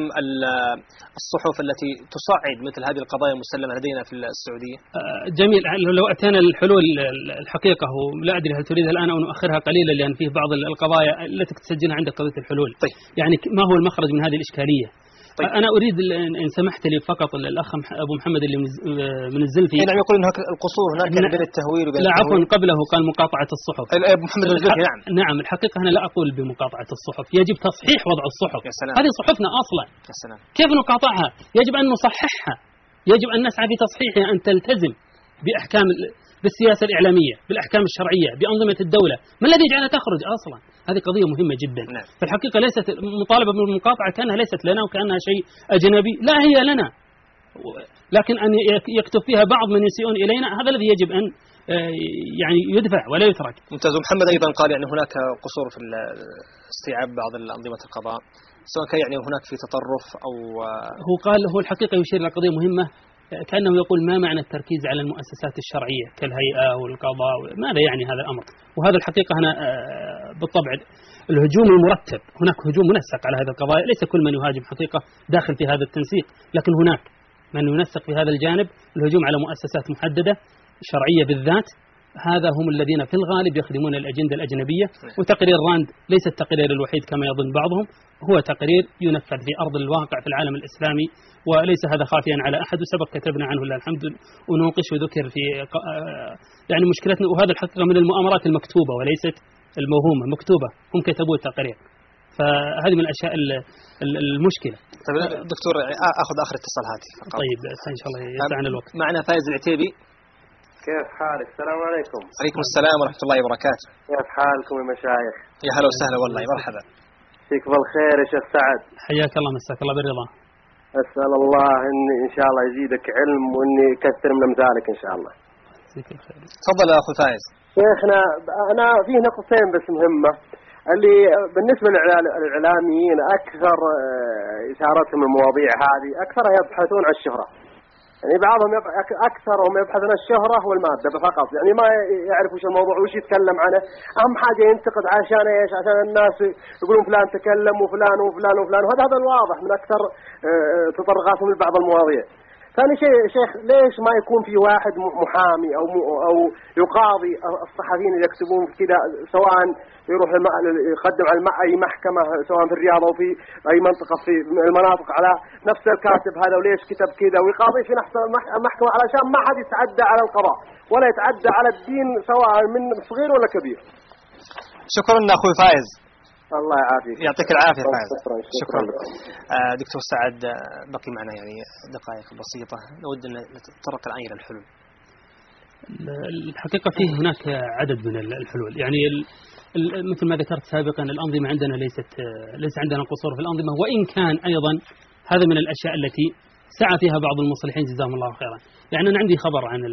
Speaker 1: الصحف التي تصعد مثل هذه القضايا المسلمة لدينا في السعودية؟
Speaker 2: جميل. لو أتينا الحلول الحقيقة، لا أدري هل تريدها الآن أو نؤخرها قليلا، لأن فيه بعض القضايا التي تسجلها عندك قضية الحلول.
Speaker 1: طيب.
Speaker 2: يعني ما هو المخرج من هذه الإشكالية؟
Speaker 1: طيب.
Speaker 2: أنا أريد إن سمحت لي فقط الأخ أبو محمد اللي من الزلفي.
Speaker 1: نعم يقول إن القصور هناك بين التهويل وبين
Speaker 2: لا عفوا قبله قال مقاطعة الصحف.
Speaker 1: أبو محمد الزلفي. نعم.
Speaker 2: نعم الحقيقة أنا لا أقول بمقاطعة الصحف، يجب تصحيح وضع الصحف. هذه صحفنا أصلا.
Speaker 1: يا سلام.
Speaker 2: كيف نقاطعها؟ يجب أن نصححها، يجب أن نسعى في تصحيحها، أن تلتزم بأحكام بالسياسة الإعلامية، بالأحكام الشرعية، بأنظمة الدولة. ما الذي يجعلها تخرج أصلا؟ هذه قضية مهمة جدا.
Speaker 1: نعم.
Speaker 2: في الحقيقة ليست مطالبة بالمقاطعة كأنها ليست لنا وكأنها شيء أجنبي، لا هي لنا، لكن أن يكتب فيها بعض من يسيئون إلينا هذا الذي يجب أن يعني يدفع ولا يترك.
Speaker 1: ممتاز. محمد أيضا قال يعني هناك قصور في استيعاب بعض الأنظمة القضاء، سواء كان يعني هناك في تطرف أو
Speaker 2: هو قال هو الحقيقة يشير إلى قضية مهمة، كأنه يقول ما معنى التركيز على المؤسسات الشرعية كالهيئة والقضاء، ماذا يعني هذا الأمر؟ وهذا الحقيقة هنا بالطبع الهجوم المرتب، هناك هجوم منسق على هذه القضايا، ليس كل من يهاجم حقيقة داخل في هذا التنسيق، لكن هناك من ينسق في هذا الجانب، الهجوم على مؤسسات محددة شرعية بالذات، هذا هم الذين في الغالب يخدمون الأجندة الأجنبية. وتقرير راند ليس التقرير الوحيد كما يظن بعضهم، هو تقرير ينفذ في أرض الواقع في العالم الإسلامي، وليس هذا خافيا على أحد، وسبق كتبنا عنه لله الحمد ونوقش وذكر في يعني مشكلتنا. وهذا الحقيقة من المؤامرات المكتوبة وليست الموهومة، مكتوبة، هم كتبوا التقرير. فهذه من الأشياء المشكلة.
Speaker 1: طيب دكتور أخذ آخر اتصال هاتف.
Speaker 2: طيب إن شاء الله يسعنا الوقت.
Speaker 1: معنا فايز العتيبي.
Speaker 7: كيف حالك؟ السلام عليكم.
Speaker 1: عليكم السلام ورحمة الله وبركاته.
Speaker 7: كيف حالكم يا مشايخ؟
Speaker 1: يا هلا وسهلا والله، مرحبا.
Speaker 7: فيك بالخير يا شيخ سعد.
Speaker 2: حياك الله، مساك الله بالرضا.
Speaker 7: أسأل الله إن إن شاء الله يزيدك علم وإني يكثر من أمثالك إن شاء الله.
Speaker 2: يجزيك الخير.
Speaker 1: تفضل يا أخو فايز.
Speaker 7: شيخنا أنا فيه نقطتين بس مهمة، اللي بالنسبة للإعلاميين أكثر إثارتهم المواضيع هذه أكثر يبحثون عن الشهرة، يعني بعضهم أكثرهم يبحثون عن الشهرة والمادة فقط، يعني ما يعرف وش الموضوع وش يتكلم عنه. أهم حاجة ينتقد عشان إيش؟ عشان الناس يقولون فلان تكلم وفلان وفلان وفلان، وهذا هذا الواضح من أكثر تطرقاتهم لبعض المواضيع. ثاني شيء شيخ، ليش ما يكون في واحد محامي أو أو يقاضي الصحفيين اللي يكتبون كذا، سواء يروح يقدم على أي محكمة سواء في الرياض أو في أي منطقة في المناطق على نفس الكاتب هذا وليش كتب كذا، ويقاضي في نفس المحكمة علشان ما حد يتعدى على القضاء ولا يتعدى على الدين سواء من صغير ولا كبير.
Speaker 1: شكرا أخوي فايز.
Speaker 7: الله يعافيك.
Speaker 1: يعطيك العافية فايز.
Speaker 7: شكرا,
Speaker 1: شكرا. آه دكتور سعد، بقي معنا يعني دقائق بسيطة، نود أن نتطرق الآن إلى الحلول.
Speaker 2: الحقيقة فيه هناك عدد من الحلول، يعني مثل ما ذكرت سابقا الأنظمة عندنا ليست ليس عندنا قصور في الأنظمة، وإن كان أيضا هذا من الأشياء التي سعى فيها بعض المصلحين جزاهم الله خيرا. يعني أنا عندي خبر عن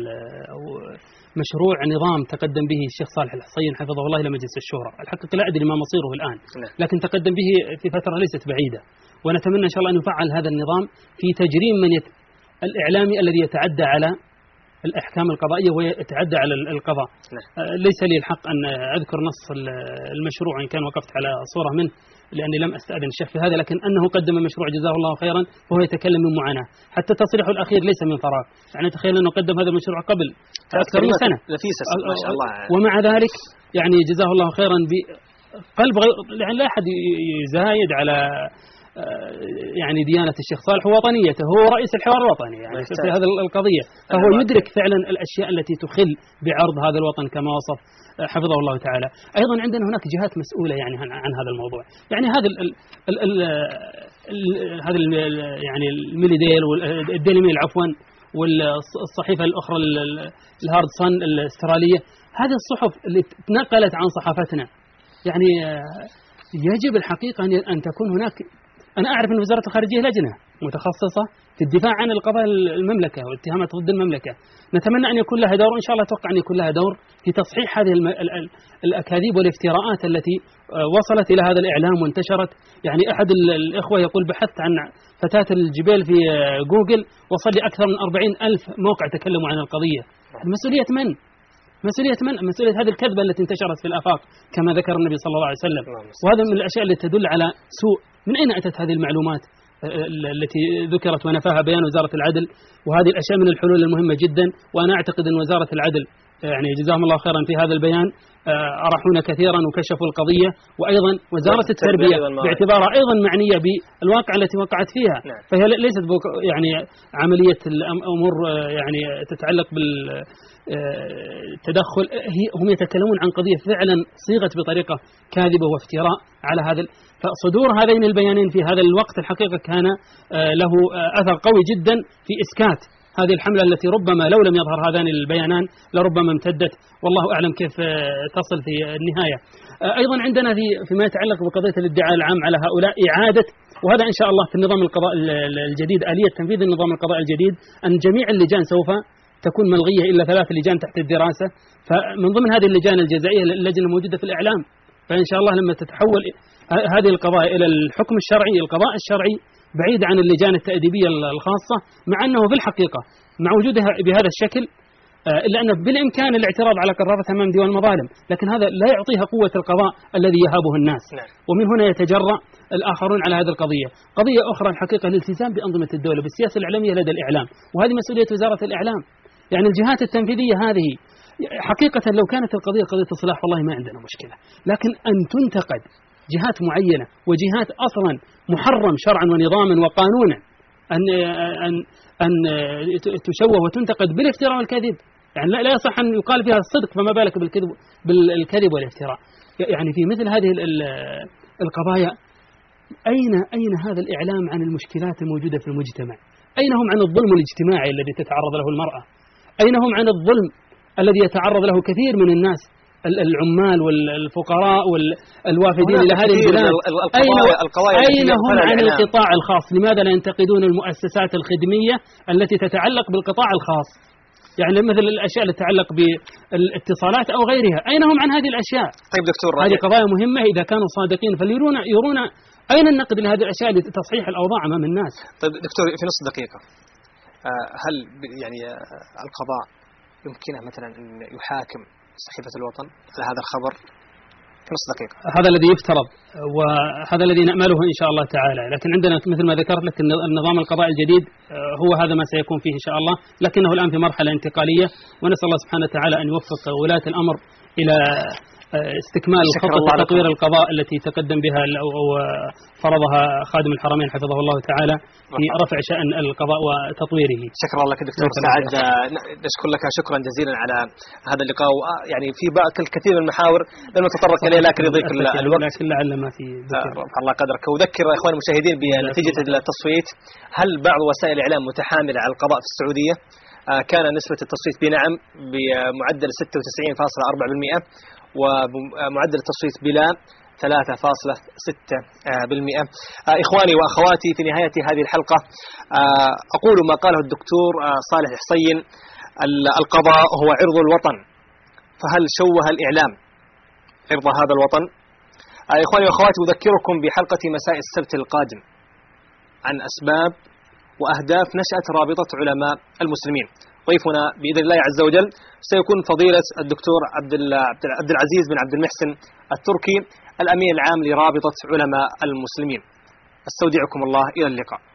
Speaker 2: مشروع نظام تقدم به الشيخ صالح الحصين حفظه الله إلى مجلس الشورى، الحقيقة لا أدري ما مصيره الآن، لكن تقدم به في فترة ليست بعيدة، ونتمنى إن شاء الله أن يفعل هذا النظام في تجريم من يت... الإعلامي الذي يتعدى على الأحكام القضائية ويتعدى على القضاء. ليس لي الحق أن أذكر نص المشروع إن كان وقفت على صورة منه لأني لم أستأذن الشيخ في هذا، لكن أنه قدم مشروع جزاه الله خيرا وهو يتكلم من معاناة، حتى تصريحه الأخير ليس من فراغ، يعني تخيل أنه قدم هذا المشروع قبل أكثر من سنة
Speaker 1: ما شاء الله،
Speaker 2: ومع ذلك يعني جزاه الله خيرا بقلب غير، يعني لا أحد يزايد على يعني ديانة الشيخ صالح ووطنيته، هو رئيس الحوار الوطني يعني في هذه القضية، فهو يدرك فعلا الأشياء التي تخل بعرض هذا الوطن كما وصف حفظه الله تعالى. أيضا عندنا هناك جهات مسؤولة يعني عن هذا الموضوع، يعني هذا ال ال ال هذا يعني الميليديل والديلي ميل عفوا والصحيفة الأخرى الهارد صن الاسترالية، هذه الصحف اللي تنقلت عن صحافتنا، يعني يجب الحقيقة أن تكون هناك. أنا أعرف أن وزارة الخارجية لجنة متخصصة في الدفاع عن القضايا المملكة والاتهامات ضد المملكة، نتمنى أن يكون لها دور، إن شاء الله أتوقع أن يكون لها دور في تصحيح هذه الأكاذيب والافتراءات التي وصلت إلى هذا الإعلام وانتشرت. يعني أحد الإخوة يقول بحثت عن فتاة الجبال في جوجل وصل لي أكثر من أربعين ألف موقع تكلموا عن القضية. مسؤولية من؟ مسؤولية من؟ مسؤولية هذه الكذبة التي انتشرت في الآفاق كما ذكر النبي صلى الله عليه وسلم، وهذا من الأشياء التي تدل على سوء. من أين أتت هذه المعلومات التي ذكرت ونفاها بيان وزارة العدل؟ وهذه الأشياء من الحلول المهمة جدا، وأنا أعتقد أن وزارة العدل يعني جزاهم الله خيرا في هذا البيان أرحونا كثيرا وكشفوا القضية، وأيضا وزارة التربية باعتبارها أيضا معنية بالواقع التي وقعت فيها، فهي ليست يعني عملية الأمور يعني تتعلق بالتدخل، هم يتكلمون عن قضية فعلا صيغت بطريقة كاذبة وافتراء على هذا. فصدور هذين البيانين في هذا الوقت الحقيقة كان له أثر قوي جدا في إسكات هذه الحملة التي ربما لو لم يظهر هذان البيانان لربما امتدت، والله أعلم كيف تصل في النهاية. أيضا عندنا في فيما يتعلق بقضية الادعاء العام على هؤلاء إعادة، وهذا إن شاء الله في النظام القضاء الجديد، آلية تنفيذ النظام القضاء الجديد أن جميع اللجان سوف تكون ملغية إلا ثلاث لجان تحت الدراسة، فمن ضمن هذه اللجان الجزائية اللجنة موجودة في الإعلام، فإن شاء الله لما تتحول هذه القضايا إلى الحكم الشرعي القضاء الشرعي بعيد عن اللجان التأديبية الخاصة، مع أنه في الحقيقة مع وجودها بهذا الشكل إلا أن بالإمكان الاعتراض على قراراتها أمام ديوان المظالم، لكن هذا لا يعطيها قوة القضاء الذي يهابه الناس، ومن هنا يتجرأ الآخرون على هذه القضية. قضية أخرى الحقيقة الالتزام بأنظمة الدولة بالسياسة الإعلامية لدى الإعلام، وهذه مسؤولية وزارة الإعلام. يعني الجهات التنفيذية هذه حقيقة لو كانت القضية قضية إصلاح والله ما عندنا مشكلة، لكن أن تنتقد جهات معينة وجهات أصلا محرم شرعا ونظاما وقانونا أن أن أن تشوه وتنتقد بالافتراء والكذب، يعني لا لا يصح أن يقال فيها الصدق، فما بالك بالكذب بالكذب والافتراء. يعني في مثل هذه القضايا أين أين هذا الإعلام عن المشكلات الموجودة في المجتمع؟ أين هم عن الظلم الاجتماعي الذي تتعرض له المرأة؟ أين هم عن الظلم الذي يتعرض له كثير من الناس، العمال والفقراء والوافدين إلى هذه البلاد؟ أين, أين هم عن القطاع الخاص؟ لماذا لا ينتقدون المؤسسات الخدمية التي تتعلق بالقطاع الخاص؟ يعني مثل الأشياء التي تتعلق بالاتصالات أو غيرها، أين هم عن هذه الأشياء؟
Speaker 1: طيب دكتور،
Speaker 2: هذه قضايا مهمة، إذا كانوا صادقين فليرون يرون أين النقد لهذه الأشياء لتصحيح الأوضاع أمام الناس.
Speaker 1: طيب دكتور، في نص دقيقة، هل يعني القضاء يمكنه مثلا أن يحاكم صحيفة الوطن على هذا الخبر؟ في نص دقيقة.
Speaker 2: هذا الذي يفترض وهذا الذي نأمله إن شاء الله تعالى، لكن عندنا مثل ما ذكرت لك النظام القضاء الجديد هو هذا ما سيكون فيه إن شاء الله، لكنه الآن في مرحلة انتقالية، ونسأل الله سبحانه وتعالى أن يوفق ولاة الأمر إلى استكمال خطة تطوير القضاء التي تقدم بها أو فرضها خادم الحرمين حفظه الله تعالى في رفع شأن القضاء وتطويره.
Speaker 1: شكرا لك دكتور سعد، نشكر لك شكرا جزيلا على هذا اللقاء. يعني في الكثير من المحاور لم نتطرق إليه لكن يضيق الوقت،
Speaker 2: لكن لعل ما في
Speaker 1: رفع الله قدرك. وذكر إخوان المشاهدين بنتيجة التصويت، هل بعض وسائل الإعلام متحاملة على القضاء في السعودية؟ كان نسبة التصويت بنعم بمعدل ستة وتسعين فاصلة أربعة بالمئة، ومعدل التصويت بلا ثلاثة فاصلة ستة بالمئة. إخواني وأخواتي، في نهاية هذه الحلقة أقول ما قاله الدكتور صالح حسين: القضاء هو عرض الوطن، فهل شوه الإعلام عرض هذا الوطن؟ إخواني وأخواتي، أذكركم بحلقة مساء السبت القادم عن أسباب وأهداف نشأة رابطة علماء المسلمين. ضيفنا بإذن الله عز وجل سيكون فضيلة الدكتور عبد العزيز بن عبد المحسن التركي، الأمين العام لرابطة علماء المسلمين. استودعكم الله، إلى اللقاء.